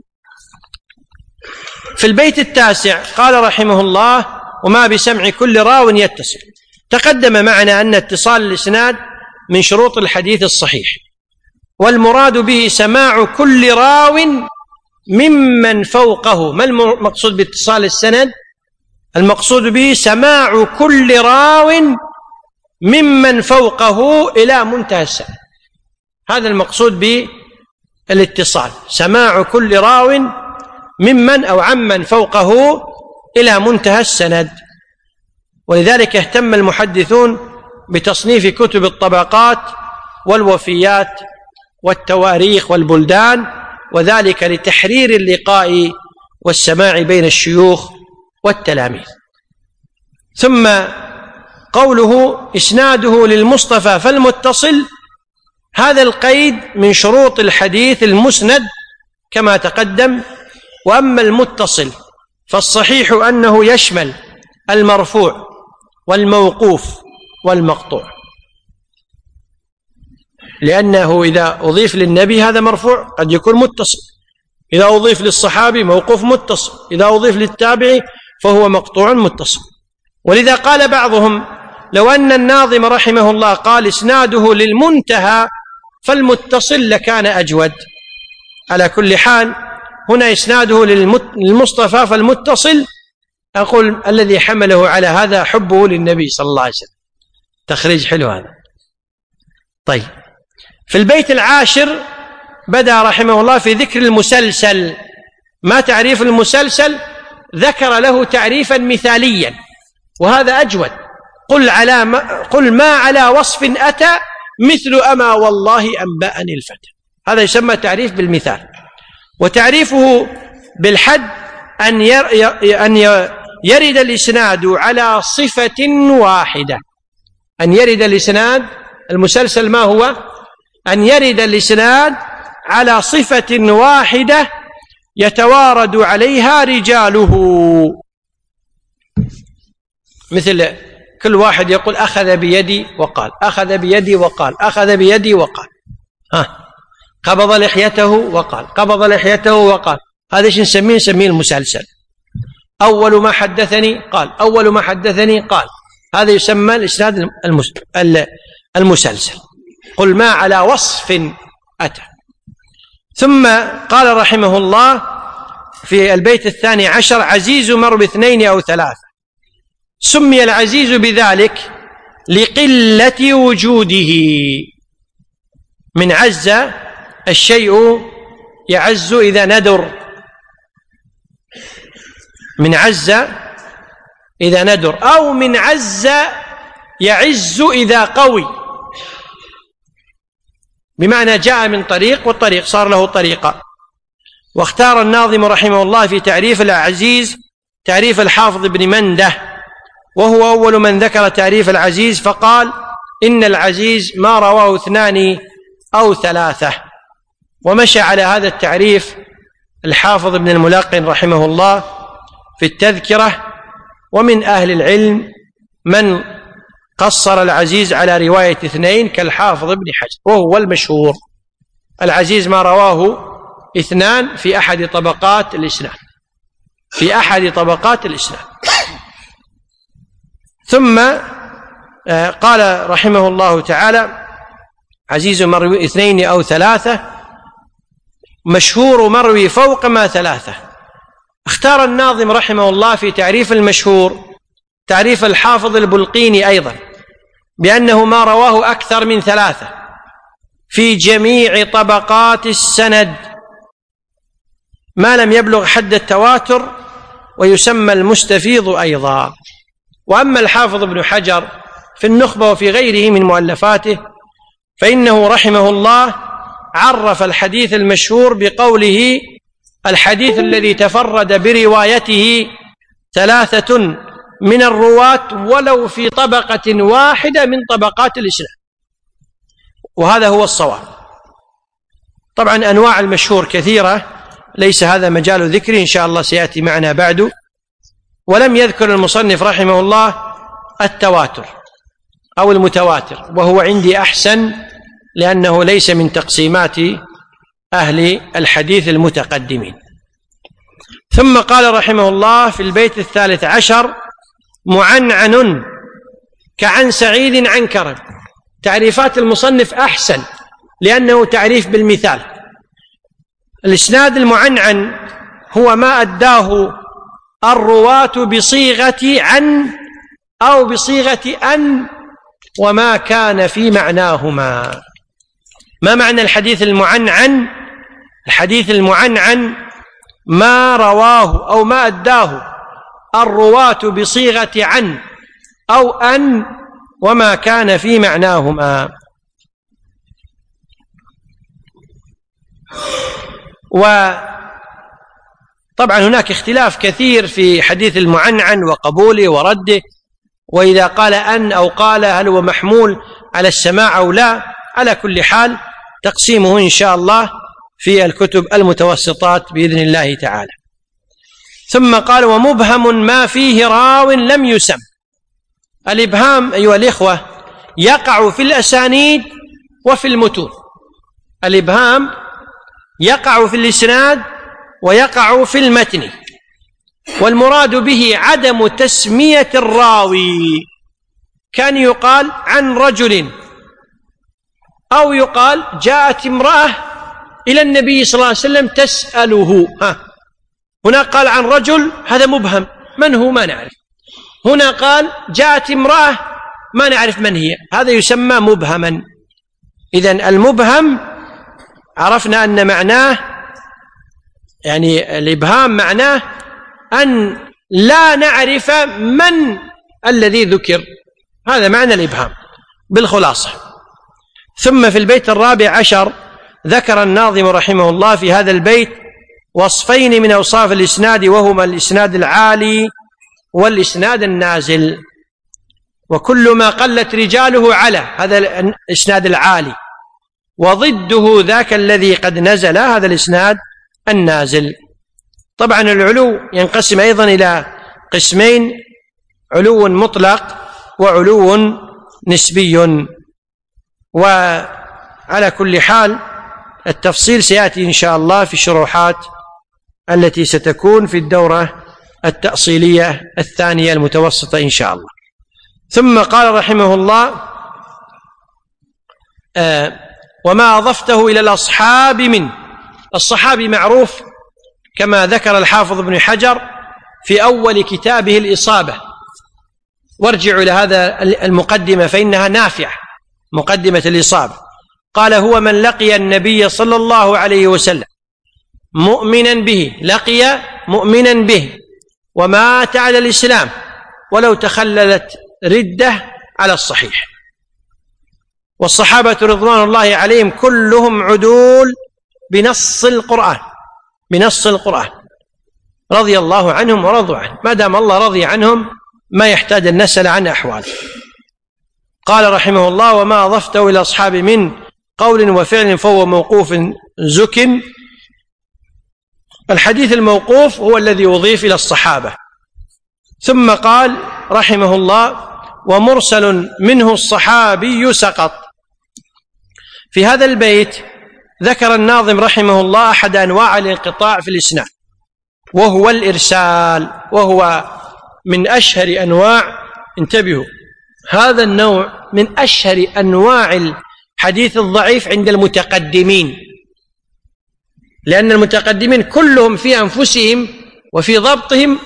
Speaker 1: في البيت التاسع قال رحمه الله: وما بسمع كل راو يتصل. تقدم معنا أن اتصال الإسناد من شروط الحديث الصحيح، والمراد به سماع كل راو ممن فوقه. ما المقصود باتصال السند؟ المقصود به سماع كل راو ممن فوقه إلى منتهى السند. هذا المقصود بالاتصال، سماع كل راو ممن أو عمن فوقه إلى منتهى السند. ولذلك اهتم المحدثون بتصنيف كتب الطبقات والوفيات والتواريخ والبلدان، وذلك لتحرير اللقاء والسماع بين الشيوخ والتلاميذ. ثم قوله: إسناده للمصطفى فالمتصل. هذا القيد من شروط الحديث المسند كما تقدم. وأما المتصل فالصحيح أنه يشمل المرفوع والموقوف والمقطوع، لأنه إذا أضيف للنبي هذا مرفوع قد يكون متصل، إذا أضيف للصحابي موقوف متصل، إذا أضيف للتابعي فهو مقطوع متصل. ولذا قال بعضهم: لو أن الناظم رحمه الله قال إسناده للمنتهى فالمتصل لكان أجود. على كل حال هنا إسناده للمصطفى فالمتصل، أقول الذي حمله على هذا حبه للنبي صلى الله عليه وسلم. تخريج حلو هذا. طيب، في البيت العاشر بدأ رحمه الله في ذكر المسلسل. ما تعريف المسلسل؟ ذكر له تعريفا مثاليا، وهذا أجود. قل, على ما قل ما على وصف أتى مثل أما والله أنبأني الفتى. هذا يسمى تعريف بالمثال. وتعريفه بالحد أن أن يرد الإسناد على صفة واحدة. أن يرد الإسناد المسلسل ما هو؟ أن يرد الإسناد على صفة واحدة يتوارد عليها رجاله، مثل كل واحد يقول أخذ بيدي وقال، أخذ بيدي وقال، أخذ بيدي وقال، ها قبض لحيته وقال، قبض لحيته وقال. هذا ايش نسميه؟ نسميه المسلسل. أول ما حدثني قال، أول ما حدثني قال. هذا يسمى الإسناد المسلسل. قل ما على وصف أتى. ثم قال رحمه الله في البيت الثاني عشر: عزيز مر باثنين أو ثلاثة. سمي العزيز بذلك لقلة وجوده. من عز الشيء يعز إذا ندر، من عز إذا ندر، أو من عز يعز إذا قوي، بمعنى جاء من طريق والطريق صار له طريقة. واختار الناظم رحمه الله في تعريف العزيز تعريف الحافظ بن منده، وهو أول من ذكر تعريف العزيز، فقال: إن العزيز ما رواه اثنان أو ثلاثة. ومشى على هذا التعريف الحافظ ابن الملقن رحمه الله في التذكرة. ومن أهل العلم من قصر العزيز على رواية اثنين كالحافظ ابن حجر، وهو المشهور. العزيز ما رواه اثنان في أحد طبقات الإسناد في أحد طبقات الإسناد. ثم قال رحمه الله تعالى: عزيز مروي اثنين أو ثلاثة، مشهور مروي فوق ما ثلاثة. اختار الناظم رحمه الله في تعريف المشهور تعريف الحافظ البلقيني أيضا بأنه ما رواه أكثر من ثلاثة في جميع طبقات السند ما لم يبلغ حد التواتر، ويسمى المستفيض أيضا. وأما الحافظ ابن حجر في النخبة وفي غيره من مؤلفاته فإنه رحمه الله عرف الحديث المشهور بقوله: الحديث الذي تفرد بروايته ثلاثة من الرواة ولو في طبقة واحدة من طبقات الإسلام. وهذا هو الصواب. طبعا أنواع المشهور كثيرة، ليس هذا مجال ذكر، إن شاء الله سيأتي معنا بعد. ولم يذكر المصنف رحمه الله التواتر أو المتواتر، وهو عندي أحسن لأنه ليس من تقسيمات أهل الحديث المتقدمين. ثم قال رحمه الله في البيت الثالث عشر: معنعن كعن سعيد عن كرب. تعريفات المصنف أحسن لأنه تعريف بالمثال. الإسناد المعنعن هو ما أداه الرواة بصيغة عن أو بصيغة أن وما كان في معناهما. ما معنى الحديث المعنعن؟ الحديث المعنعن ما رواه أو ما أداه الرواة بصيغة عن أو أن وما كان في معناهما. وطبعا هناك اختلاف كثير في حديث المعنعن وقبوله ورده، وإذا قال أن أو قال هل هو محمول على السماع أو لا. على كل حال تقسيمه إن شاء الله في الكتب المتوسطات بإذن الله تعالى. ثم قال: ومبهم ما فيه راو لم يسم. الإبهام أيها الإخوة يقع في الأسانيد وفي المتون. الإبهام يقع في الإسناد ويقع في المتن، والمراد به عدم تسمية الراوي. كان يقال عن رجل، أو يقال جاءت امرأة إلى النبي صلى الله عليه وسلم تسأله. ها هنا قال عن رجل، هذا مبهم، من هو ما نعرف. هنا قال جاءت امرأة، ما نعرف من هي، هذا يسمى مبهما. إذن المبهم عرفنا أن معناه، يعني الإبهام معناه أن لا نعرف من الذي ذكر، هذا معنى الإبهام بالخلاصة. ثم في البيت الرابع عشر ذكر الناظم رحمه الله في هذا البيت وصفين من أوصاف الإسناد، وهما الإسناد العالي والإسناد النازل. وكل ما قلت رجاله على، هذا الإسناد العالي، وضده ذاك الذي قد نزل، هذا الإسناد النازل. طبعا العلو ينقسم أيضا إلى قسمين: علو مطلق وعلو نسبي. وعلى كل حال التفصيل سيأتي إن شاء الله في الشروحات التي ستكون في الدورة التأصيلية الثانية المتوسطة إن شاء الله. ثم قال رحمه الله: آه وما أضفته إلى الأصحاب من. الصحابي معروف كما ذكر الحافظ ابن حجر في أول كتابه الإصابة، وارجعوا إلى هذا المقدمة فإنها نافعة، مقدمة الإصابة. قال: هو من لقي النبي صلى الله عليه وسلم مؤمنا به، لقي مؤمنا به، ومات على الإسلام ولو تخللت ردة على الصحيح. والصحابة رضوان الله عليهم كلهم عدول بنص القرآن، بنص القرآن رضي الله عنهم ورضوا عنه. ما دام الله رضي عنهم ما يحتاج أن نسأل عن أحواله. قال رحمه الله: وما أضفته إلى أصحاب من قول وفعل فهو موقوف زك. الحديث الموقوف هو الذي أضيف إلى الصحابة. ثم قال رحمه الله: ومرسل منه الصحابي سقط. في هذا البيت ذكر الناظم رحمه الله أحد أنواع الانقطاع في الإسناد، وهو الإرسال، وهو من أشهر أنواع، انتبهوا، هذا النوع من أشهر أنواع الحديث الضعيف عند المتقدمين، لأن المتقدمين كلهم في أنفسهم وفي ضبطهم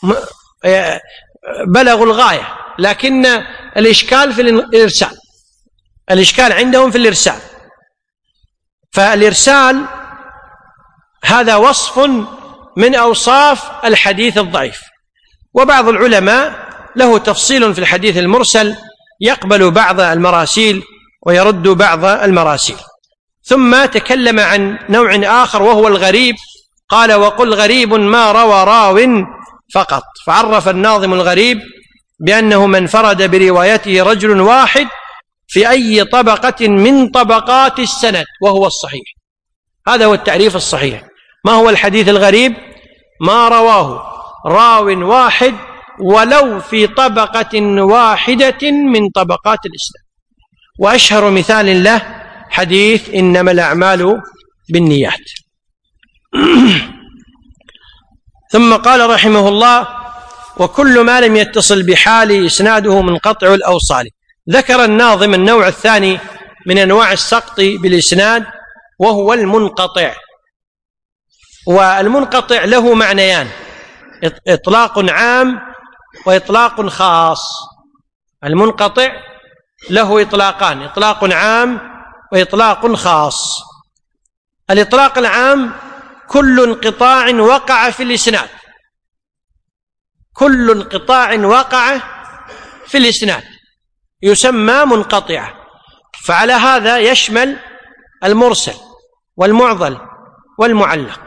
Speaker 1: بلغوا الغاية، لكن الإشكال في الإرسال، الإشكال عندهم في الإرسال. فالإرسال هذا وصف من أوصاف الحديث الضعيف، وبعض العلماء له تفصيل في الحديث المرسل، يقبل بعض المراسيل ويرد بعض المراسيل. ثم تكلم عن نوع آخر وهو الغريب، قال: وقل غريب ما روى راو فقط. فعرف الناظم الغريب بأنه من فرد بروايته رجل واحد في أي طبقة من طبقات السند، وهو الصحيح. هذا هو التعريف الصحيح. ما هو الحديث الغريب؟ ما رواه راو واحد ولو في طبقة واحدة من طبقات الإسلام. وأشهر مثال له حديث إنما الأعمال بالنيات. ثم قال رحمه الله: وكل ما لم يتصل بحال إسناده منقطع الأوصال. ذكر الناظم النوع الثاني من أنواع السقط بالإسناد، وهو المنقطع. والمنقطع له معنيان: إطلاق عام وإطلاق خاص. المنقطع له إطلاقان: إطلاق عام وإطلاق خاص. الإطلاق العام كل انقطاع وقع في الإسناد، كل انقطاع وقع في الإسناد يسمى منقطعا. فعلى هذا يشمل المرسل والمعضل والمعلق،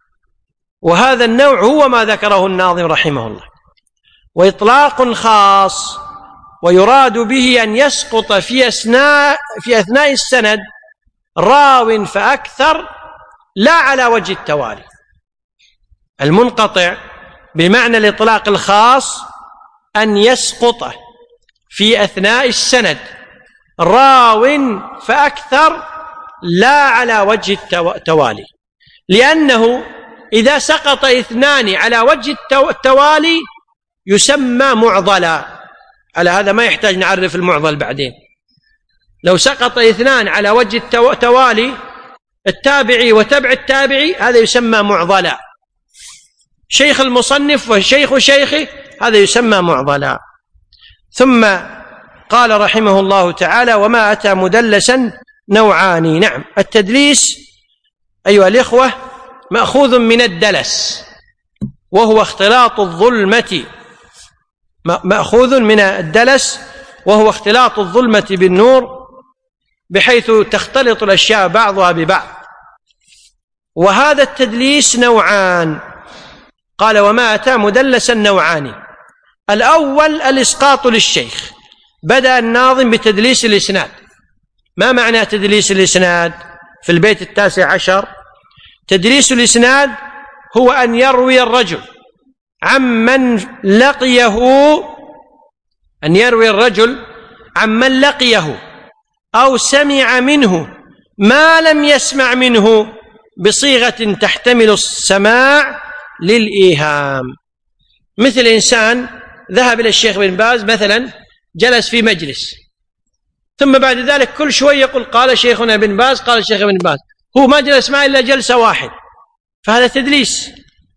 Speaker 1: وهذا النوع هو ما ذكره الناظم رحمه الله. وإطلاق خاص ويراد به أن يسقط في أثناء في أثناء السند راو فأكثر لا على وجه التوالي. المنقطع بمعنى الإطلاق الخاص أن يسقط في أثناء السند راو فأكثر لا على وجه التوالي، لأنه إذا سقط اثنان على وجه التوالي يسمى معضلا. على هذا ما يحتاج نعرف المعضل بعدين. لو سقط اثنان على وجه التوالي، التابعي وتبع التابعي، هذا يسمى معضلا. شيخ المصنف وشيخ شيخه، هذا يسمى معضلا. ثم قال رحمه الله تعالى: وما أتى مدلسا نوعان. نعم، التدليس أيها الإخوة مأخوذ من الدلس، وهو اختلاط الظلمة، مأخوذ من الدلس وهو اختلاط الظلمة بالنور، بحيث تختلط الأشياء بعضها ببعض. وهذا التدليس نوعان. قال: وما أتى مدلسا نوعان. الأول الإسقاط للشيخ. بدأ الناظم بتدليس الإسناد. ما معنى تدليس الإسناد؟ في البيت التاسع عشر: تدليس الإسناد هو أن يروي الرجل عمن لقيه، أن يروي الرجل عمن لقيه أو سمع منه ما لم يسمع منه بصيغة تحتمل السماع للإيهام. مثل إنسان ذهب إلى الشيخ بن باز مثلا، جلس في مجلس، ثم بعد ذلك كل شوي يقول: قال شيخنا بن باز، قال الشيخ بن باز، هو ما جلس معه إلا جلسة واحد، فهذا تدليس.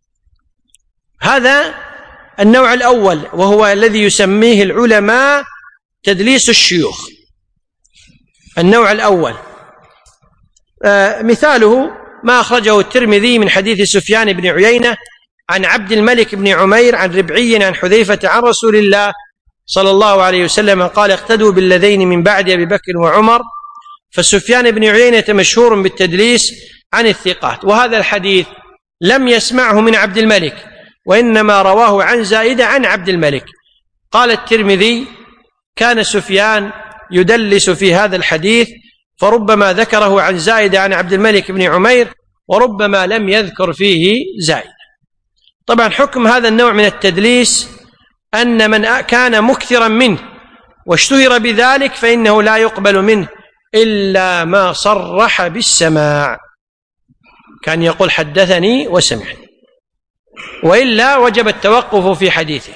Speaker 1: هذا النوع الأول، وهو الذي يسميه العلماء تدليس الشيوخ. النوع الأول آه مثاله ما أخرجه الترمذي من حديث سفيان بن عيينة عن عبد الملك بن عمير عن ربعي عن حذيفة عن رسول الله صلى الله عليه وسلم قال: اقتدوا بالذين من بعد أبي بكر وعمر. فسفيان بن عيينة مشهور بالتدليس عن الثقات، وهذا الحديث لم يسمعه من عبد الملك، وإنما رواه عن زائدة عن عبد الملك. قال الترمذي: كان سفيان يدلس في هذا الحديث، فربما ذكره عن زائدة عن عبد الملك بن عمير، وربما لم يذكر فيه زائدة. طبعا حكم هذا النوع من التدليس أن من كان مكثرا منه واشتهر بذلك فإنه لا يقبل منه إلا ما صرح بالسماع، كان يقول حدثني وسمعني، وإلا وجب التوقف في حديثه.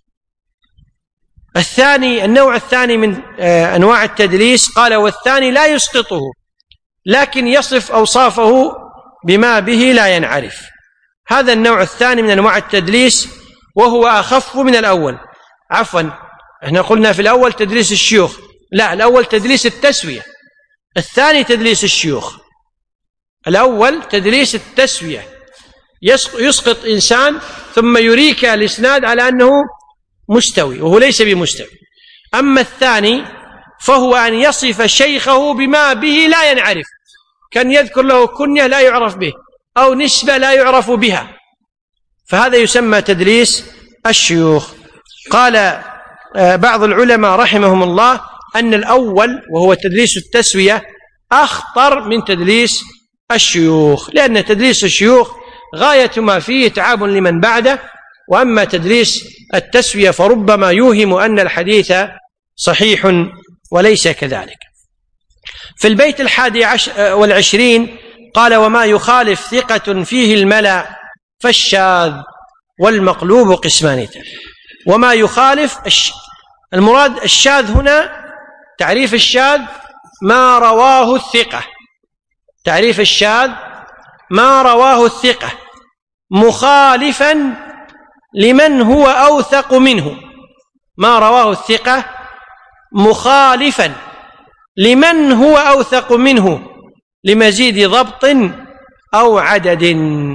Speaker 1: الثاني النوع الثاني من أنواع التدليس قال والثاني لا يسقطه لكن يصف أوصافه بما به لا ينعرف. هذا النوع الثاني من أنواع التدليس وهو أخف من الأول. عفوا احنا قلنا في الأول تدليس الشيوخ، لا، الأول تدليس التسوية، الثاني تدليس الشيوخ. الأول تدليس التسوية، يسقط إنسان ثم يريك الإسناد على أنه مستوي وهو ليس بمستوي. أما الثاني فهو أن يصف شيخه بما به لا ينعرف، كان يذكر له كنية لا يعرف به أو نسبة لا يعرف بها، فهذا يسمى تدليس الشيوخ. قال بعض العلماء رحمهم الله أن الأول وهو تدليس التسوية أخطر من تدليس الشيوخ، لأن تدليس الشيوخ غاية ما فيه تعاب لمن بعده، وأما تدليس التسوية فربما يوهم أن الحديث صحيح وليس كذلك. في البيت الحادي والعشرين قال وما يخالف ثقة فيه الملا فالشاذ والمقلوب قسمان. وما يخالف المراد الشاذ هنا تعريف الشاذ ما رواه الثقة، تعريف الشاذ ما رواه الثقة مخالفا لمن هو أوثق منه، ما رواه الثقة مخالفا لمن هو أوثق منه لمزيد ضبط أو عدد.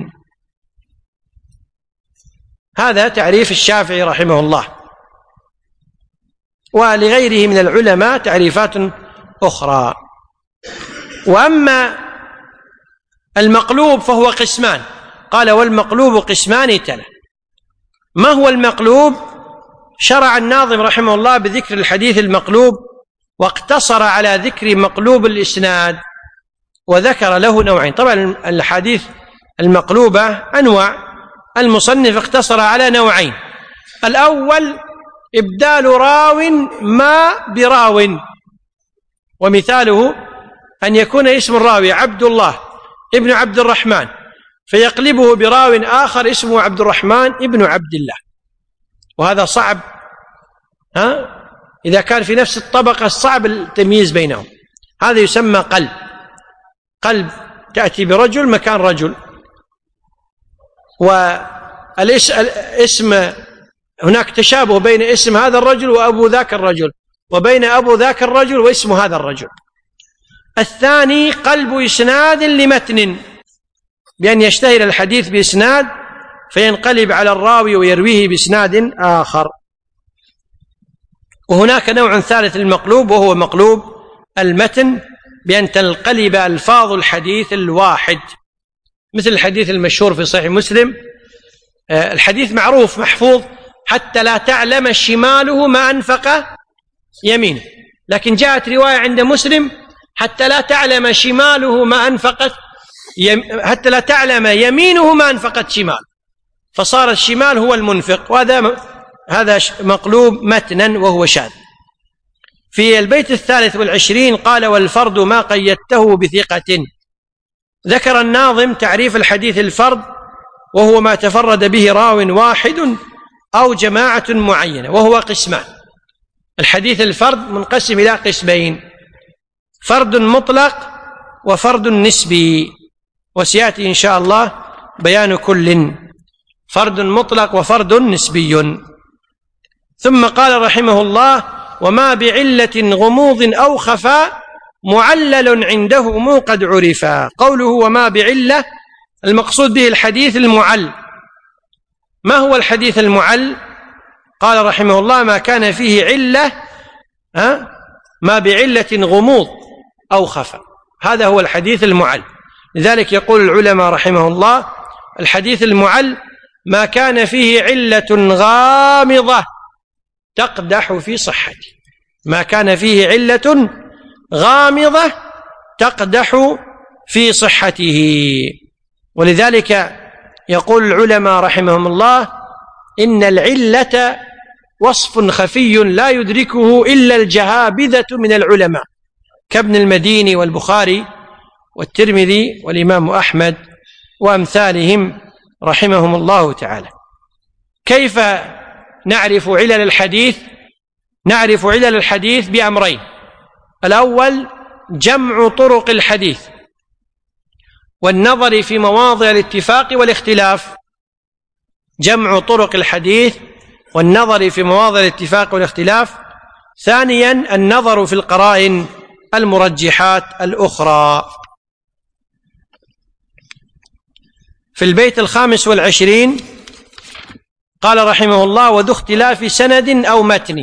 Speaker 1: هذا تعريف الشافعي رحمه الله، ولغيره من العلماء تعريفات أخرى. وأما المقلوب فهو قسمان، قال والمقلوب قسمان تلا. ما هو المقلوب؟ شرع الناظم رحمه الله بذكر الحديث المقلوب واقتصر على ذكر مقلوب الإسناد وذكر له نوعين. طبعا الحديث المقلوبة أنواع، المصنف اقتصر على نوعين. الأول إبدال راو ما براو، ومثاله أن يكون اسم الراوي عبد الله ابن عبد الرحمن فيقلبه براو آخر اسمه عبد الرحمن ابن عبد الله، وهذا صعب، ها؟ إذا كان في نفس الطبقة صعب التمييز بينهم. هذا يسمى قلب، قلب تأتي برجل مكان رجل. والاسم هناك تشابه بين اسم هذا الرجل وأبو ذاك الرجل، وبين أبو ذاك الرجل واسم هذا الرجل. الثاني قلب إسناد لمتن، بأن يشتهر الحديث بإسناد فينقلب على الراوي ويرويه بإسناد آخر. وهناك نوع ثالث للمقلوب وهو مقلوب المتن، بأن تنقلب ألفاظ الحديث الواحد، مثل الحديث المشهور في صحيح مسلم، الحديث معروف محفوظ حتى لا تعلم شماله ما أنفق يمينه، لكن جاءت رواية عند مسلم حتى لا تعلم شماله ما أنفقت يم... حتى لا تعلم يمينه ما أنفقت شمال، فصار الشمال هو المنفق، وهذا هذا مقلوب متنا وهو شاذ. في البيت الثالث والعشرين قال والفرد ما قيدته بثقة. ذكر الناظم تعريف الحديث الفرد وهو ما تفرد به راو واحد أو جماعة معينة، وهو قسمان. الحديث الفرد منقسم إلى قسمين: فرد مطلق وفرد نسبي، وسيأتي إن شاء الله بيان كل. فرد مطلق وفرد نسبي. ثم قال رحمه الله وما بعلة غموض أو خفاء معلل عندهم قد عرفا. قوله وما بعلة المقصود به الحديث المعل. ما هو الحديث المعل؟ قال رحمه الله ما كان فيه علة، ها؟ ما بعلة غموض أو خفاء، هذا هو الحديث المعل. لذلك يقول العلماء رحمه الله الحديث المعل ما كان فيه علة غامضة تقدح في صحته، ما كان فيه علة غامضة تقدح في صحته. ولذلك يقول العلماء رحمهم الله إن العلة وصف خفي لا يدركه إلا الجهابذة من العلماء، كابن المديني والبخاري والترمذي والإمام أحمد وأمثالهم رحمهم الله تعالى. كيف نعرف علل الحديث؟ نعرف علل الحديث بأمرين: الأول جمع طرق الحديث والنظر في مواضع الاتفاق والاختلاف، جمع طرق الحديث والنظر في مواضع الاتفاق والاختلاف. ثانيا النظر في القرائن المرجحات الأخرى. في البيت الخامس والعشرين قال رحمه الله: وذو اختلاف سند أو متن.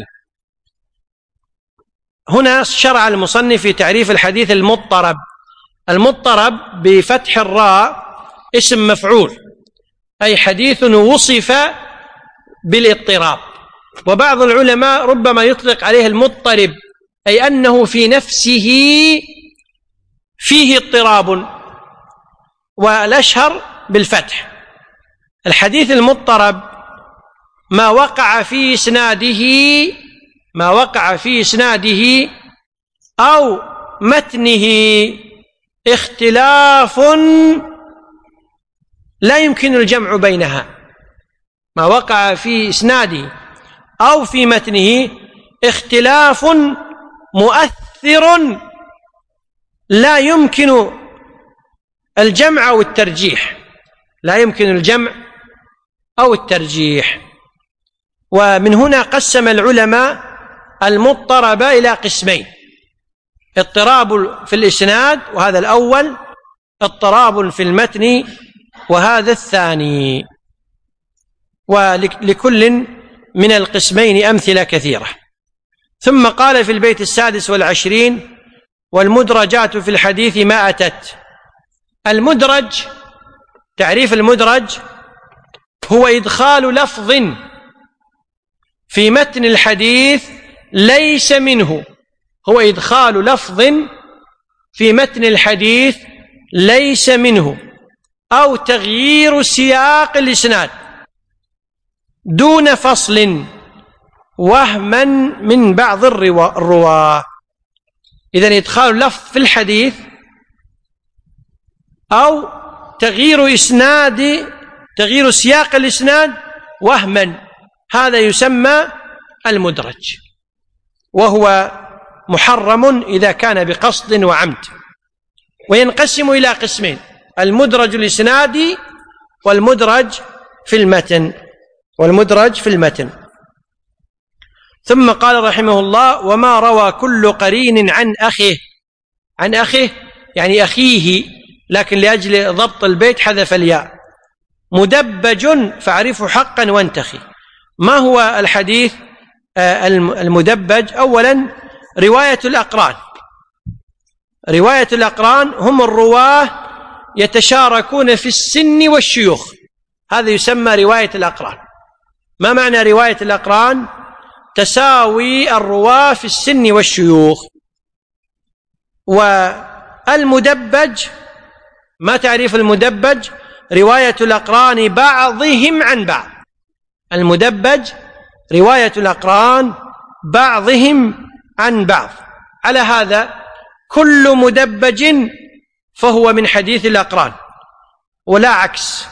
Speaker 1: هنا شرع المصنف في تعريف الحديث المضطرب. المضطرب بفتح الراء اسم مفعول، أي حديث وصف بالاضطراب. وبعض العلماء ربما يطلق عليه المضطرب، أي أنه في نفسه فيه اضطراب، والأشهر بالفتح. الحديث المضطرب ما وقع في إسناده ما وقع في إسناده أو متنه اختلاف لا يمكن الجمع بينها، ما وقع في إسناده أو في متنه اختلاف مؤثر لا يمكن الجمع أو الترجيح لا يمكن الجمع أو الترجيح. ومن هنا قسم العلماء المضطرب إلى قسمين: اضطراب في الإسناد وهذا الأول، اضطراب في المتن وهذا الثاني. ولكل من القسمين أمثلة كثيرة. ثم قال في البيت السادس والعشرين: والمدرجات في الحديث ما أتت. المدرج، تعريف المدرج هو إدخال لفظ في متن الحديث ليس منه هو إدخال لفظ في متن الحديث ليس منه أو تغيير سياق الإسناد دون فصل وهما من بعض الرواة. إذن إدخال لفظ في الحديث أو تغيير إسناد تغيير سياق الإسناد وهما، هذا يسمى المدرج، وهو محرم إذا كان بقصد وعمد. وينقسم إلى قسمين: المدرج الإسنادي والمدرج في المتن والمدرج في المتن. ثم قال رحمه الله: وما روى كل قرين عن أخيه. عن أخيه يعني أخيه، لكن لأجل ضبط البيت حذف الياء. مدبج فاعرفه حقا وانتخي. ما هو الحديث المدبج؟ أولا رواية الأقران. رواية الأقران هم الرواة يتشاركون في السن والشيوخ، هذا يسمى رواية الأقران. ما معنى رواية الأقران؟ تساوي الرواة في السن والشيوخ. والمدبج، ما تعريف المدبج؟ رواية الأقران بعضهم عن بعض. المدبج رواية الأقران بعضهم عن بعض. على هذا كل مدبج فهو من حديث الأقران ولا عكس.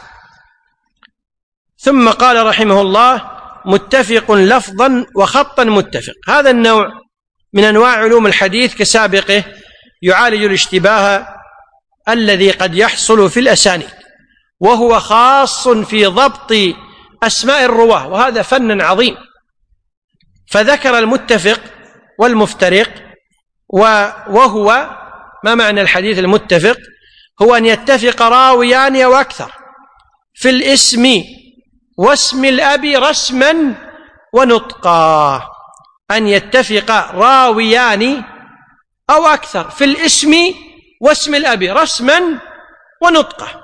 Speaker 1: ثم قال رحمه الله: متفق لفظا وخطا متفق. هذا النوع من أنواع علوم الحديث كسابقه يعالج الاشتباه الذي قد يحصل في الأسانيد، وهو خاص في ضبط أسماء الرواة، وهذا فن عظيم. فذكر المتفق والمفترق. وهو ما معنى الحديث المتفق؟ هو أن يتفق راويان أو أكثر في الاسم واسم الأب رسما ونطقا. أن يتفق راويان أو أكثر في الاسم واسم الأب رسما ونطقا.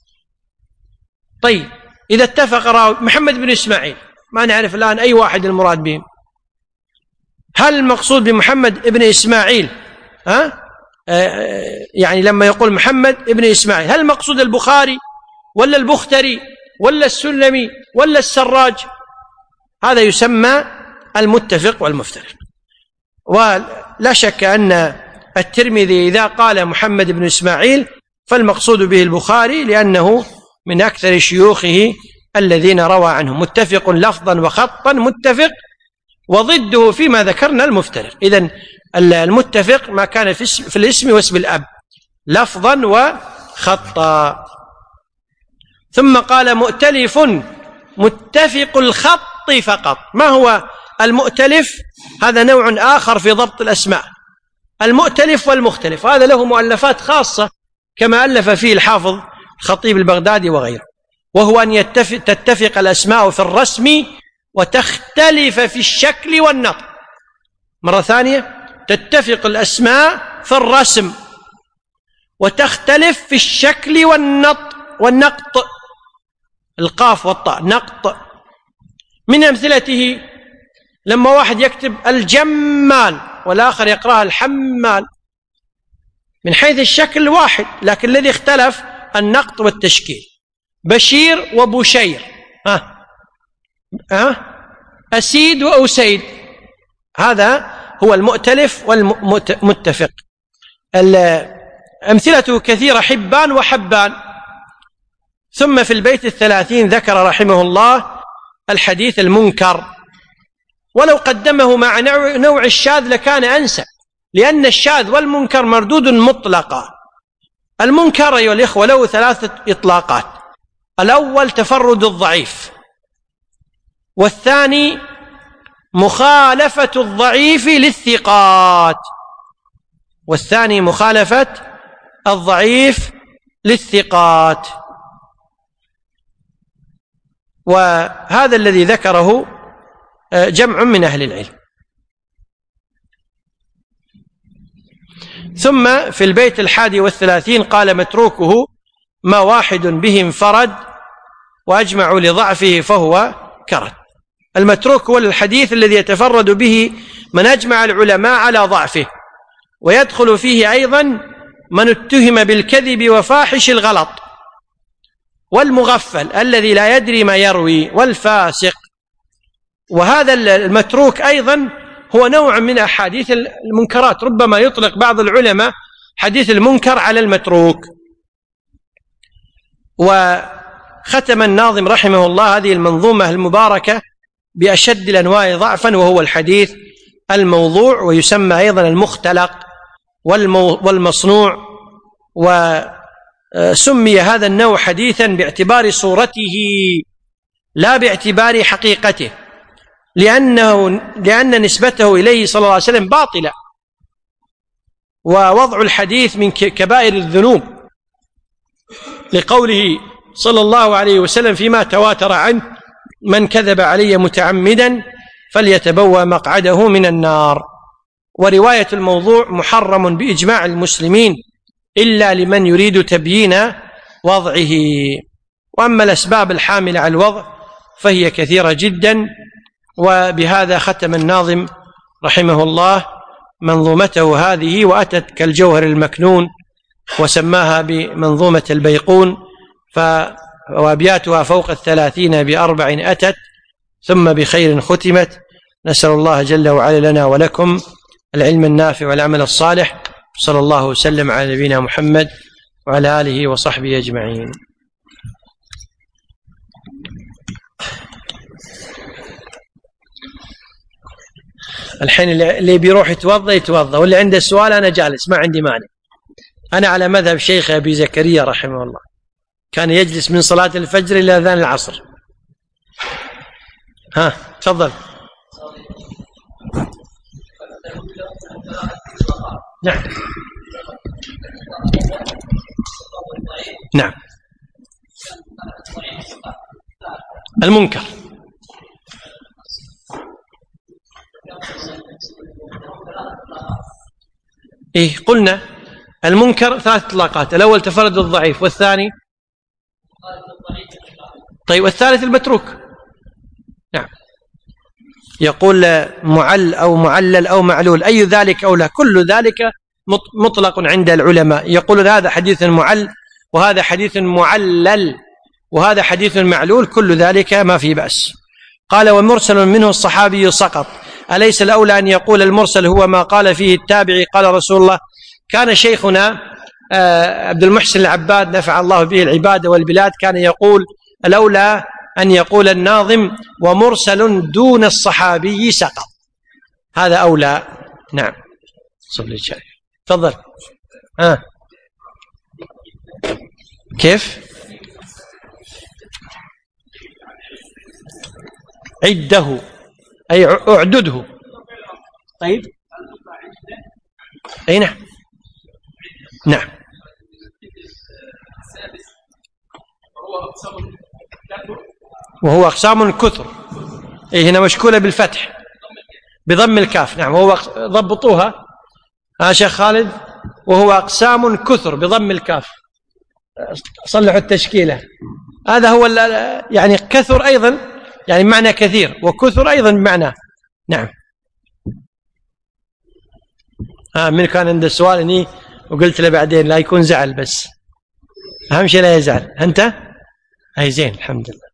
Speaker 1: طيب، إذا اتفق راوي محمد بن إسماعيل، ما نعرف الآن أي واحد المراد بهم. هل المقصود بمحمد بن إسماعيل ها؟ آه يعني لما يقول محمد بن إسماعيل، هل المقصود البخاري ولا البختري ولا السلمي ولا السراج؟ هذا يسمى المتفق والمفترق. ولا شك أن الترمذي إذا قال محمد بن إسماعيل فالمقصود به البخاري، لأنه من أكثر شيوخه الذين روى عنه. متفق لفظا وخطا متفق، وضده فيما ذكرنا المفترق. إذن المتفق ما كان في الاسم واسم الأب لفظا وخطا. ثم قال مؤتلف متفق الخط فقط. ما هو المؤتلف؟ هذا نوع آخر في ضبط الأسماء. المؤتلف والمختلف هذا له مؤلفات خاصة كما ألف فيه الحافظ الخطيب البغدادي وغيره، وهو أن يتفق تتفق الأسماء في الرسم وتختلف في الشكل والنطق. مرة ثانية، تتفق الأسماء في الرسم وتختلف في الشكل والنطق والنقط، القاف والطاء نقط. من أمثلته لما واحد يكتب الجمال والآخر يقرأها الحمال، من حيث الشكل واحد، لكن الذي اختلف النقط والتشكيل. بشير وبشير، ها ها أسيد وأسيد، هذا هو المؤتلف والمتفق. أمثلته كثيرة، حبان وحبان. ثم في البيت الثلاثين ذكر رحمه الله الحديث المنكر، ولو قدمه مع نوع الشاذ لكان أنسب، لأن الشاذ والمنكر مردود مطلقا. المنكر أيها الإخوة له ثلاثة إطلاقات: الأول تفرد الضعيف، والثاني مخالفة الضعيف للثقات، والثاني مخالفة الضعيف للثقات. وهذا الذي ذكره جمع من أهل العلم. ثم في البيت الحادي والثلاثين قال متروكه ما واحد به انفرد وأجمعوا لضعفه فهو كرد. المتروك هو الحديث الذي يتفرد به من أجمع العلماء على ضعفه، ويدخل فيه أيضا من اتهم بالكذب وفاحش الغلط، والمغفل الذي لا يدري ما يروي، والفاسق. وهذا المتروك أيضا هو نوع من أحاديث المنكرات، ربما يطلق بعض العلماء حديث المنكر على المتروك. وختم الناظم رحمه الله هذه المنظومة المباركة بأشد الأنواع ضعفا، وهو الحديث الموضوع، ويسمى أيضا المختلق والمصنوع. وسمي هذا النوع حديثا باعتبار صورته لا باعتبار حقيقته، لأنه لأن نسبته إليه صلى الله عليه وسلم باطلة، ووضع الحديث من كبائر الذنوب، لقوله صلى الله عليه وسلم فيما تواتر عنه: من كذب علي متعمدا فليتبوأ مقعده من النار. ورواية الموضوع محرم بإجماع المسلمين إلا لمن يريد تبيين وضعه. وأما الأسباب الحاملة على الوضع فهي كثيرة جدا. وبهذا ختم الناظم رحمه الله منظومته هذه، وأتت كالجوهر المكنون، وسماها بمنظومة البيقون، وأبياتها فوق الثلاثين بأربع أتت، ثم بخير ختمت. نسأل الله جل وعلا لنا ولكم العلم النافع والعمل الصالح. صلى الله وسلم على نبينا محمد وعلى آله وصحبه أجمعين. الحين اللي بيروح يتوضأ يتوضأ، واللي عنده سؤال أنا جالس ما عندي مانع. أنا على مذهب شيخ أبي زكريا رحمه الله، كان يجلس من صلاة الفجر إلى أذان العصر. ها تفضل. نعم نعم المنكر. إيه قلنا المنكر ثلاث إطلاقات: الأول تفرد الضعيف، والثاني طيب والثالث المتروك. نعم. يقول معل أو معلل أو معلول، أي ذلك أولى؟ كل ذلك مطلق عند العلماء. يقول هذا حديث معل، وهذا حديث معلل، وهذا حديث معلول، كل ذلك ما في بأس. قال ومرسل منه الصحابي سقط، أليس الأولى أن يقول المرسل هو ما قال فيه التابعي قال رسول الله كان شيخنا عبد المحسن العباد نفع الله به العباد والبلاد كان يقول الأولى أن يقول الناظم ومرسل دون الصحابي سقط، هذا أولى. نعم صلي الشاي تفضل. آه. كيف عده أي أعدده. طيب أي نعم نعم وهو أقسام كثر. إيه هنا مشكولة بالفتح بضم الكاف. نعم وهو ضبطوها ها شيخ خالد، وهو أقسام كثر بضم الكاف، صلحوا التشكيلة. هذا هو يعني كثر أيضا يعني بمعنى كثير، وكثر أيضا بمعنى. نعم. ها من كان عنده سؤال إني وقلت له بعدين لا يكون زعل، بس أهم شيء لا يزعل. أنت أي زين الحمد لله.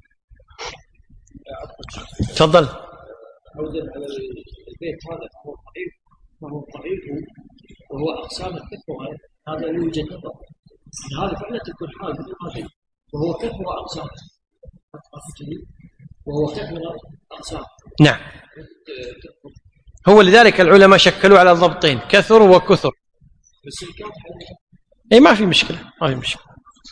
Speaker 1: تفضل.
Speaker 3: على البيت هذا فهو ضعيف، فهو ضعيف وهو أقسام الكثرة، هذا يوجد نظر هذا فعلا تكون حال هذه، وهو كثر أقسام وهو كثر أقسام.
Speaker 1: نعم هو لذلك العلماء شكلوا على الضبطين كثر وكثر.
Speaker 3: بس الكاف
Speaker 1: اي ما في مشكلة ما في مشكلة.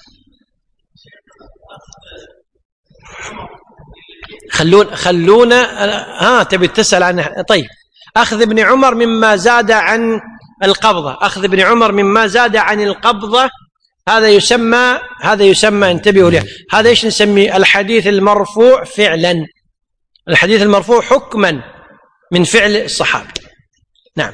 Speaker 1: خلون خلونا ها تبي تسأل عن. طيب أخذ ابن عمر مما زاد عن القبضة، أخذ ابن عمر مما زاد عن القبضة هذا يسمى هذا يسمى انتبهوا له، هذا ايش نسميه؟ الحديث المرفوع فعلا، الحديث المرفوع حكما من فعل الصحابة. نعم.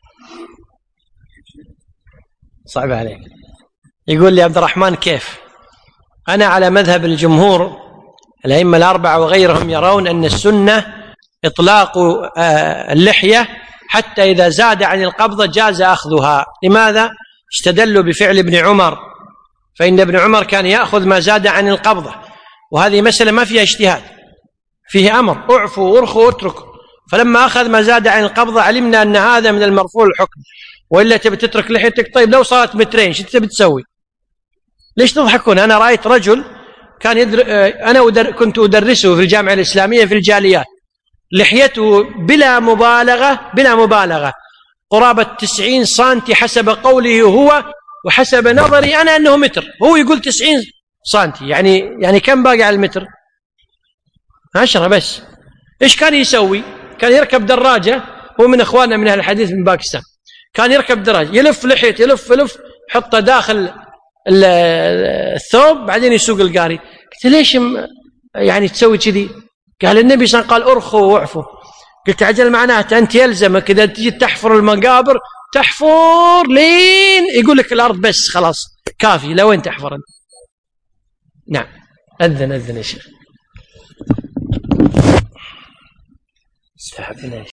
Speaker 1: صعب عليك. يقول لي عبد الرحمن كيف؟ أنا على مذهب الجمهور الأئمة الأربعة وغيرهم يرون أن السنة إطلاق اللحية حتى إذا زاد عن القبضة جاز أخذها. لماذا؟ استدلوا بفعل ابن عمر، فإن ابن عمر كان يأخذ ما زاد عن القبضة، وهذه مسألة ما فيها اجتهاد، فيه أمر اعفوا وارخوا واتركوا، فلما أخذ ما زاد عن القبضة علمنا أن هذا من المرفوع الحكم. وإلا تبي تترك لحيتك، طيب لو صارت مترين شو تبي تسوي؟ ليش تضحكون؟ أنا رأيت رجل كان يدر... أنا أدر... كنت أدرسه في الجامعة الإسلامية في الجاليات، لحيته بلا مبالغة بلا مبالغة قرابة تسعين سنتي حسب قوله هو، وحسب نظري أنا أنه متر، هو يقول تسعين سنتي، يعني يعني كم باقي على المتر؟ عشرة بس. إيش كان يسوي؟ كان يركب دراجة، هو من إخواننا من أهل الحديث من باكستان، كان يركب دراجة يلف لحيته يلف يلف حطه داخل الثوب بعدين يسوق القاري. قلت ليش يعني تسوي كذي؟ قال النبي صلى الله عليه وسلم قال ارخوا واعفوا. قلت عجل معناته أنت يلزمك إذا تجي تحفر المقابر تحفر لين يقول لك الأرض بس خلاص كافي، لوين تحفر أنت؟ نعم. أذن أذن يا شيخ. استحبنا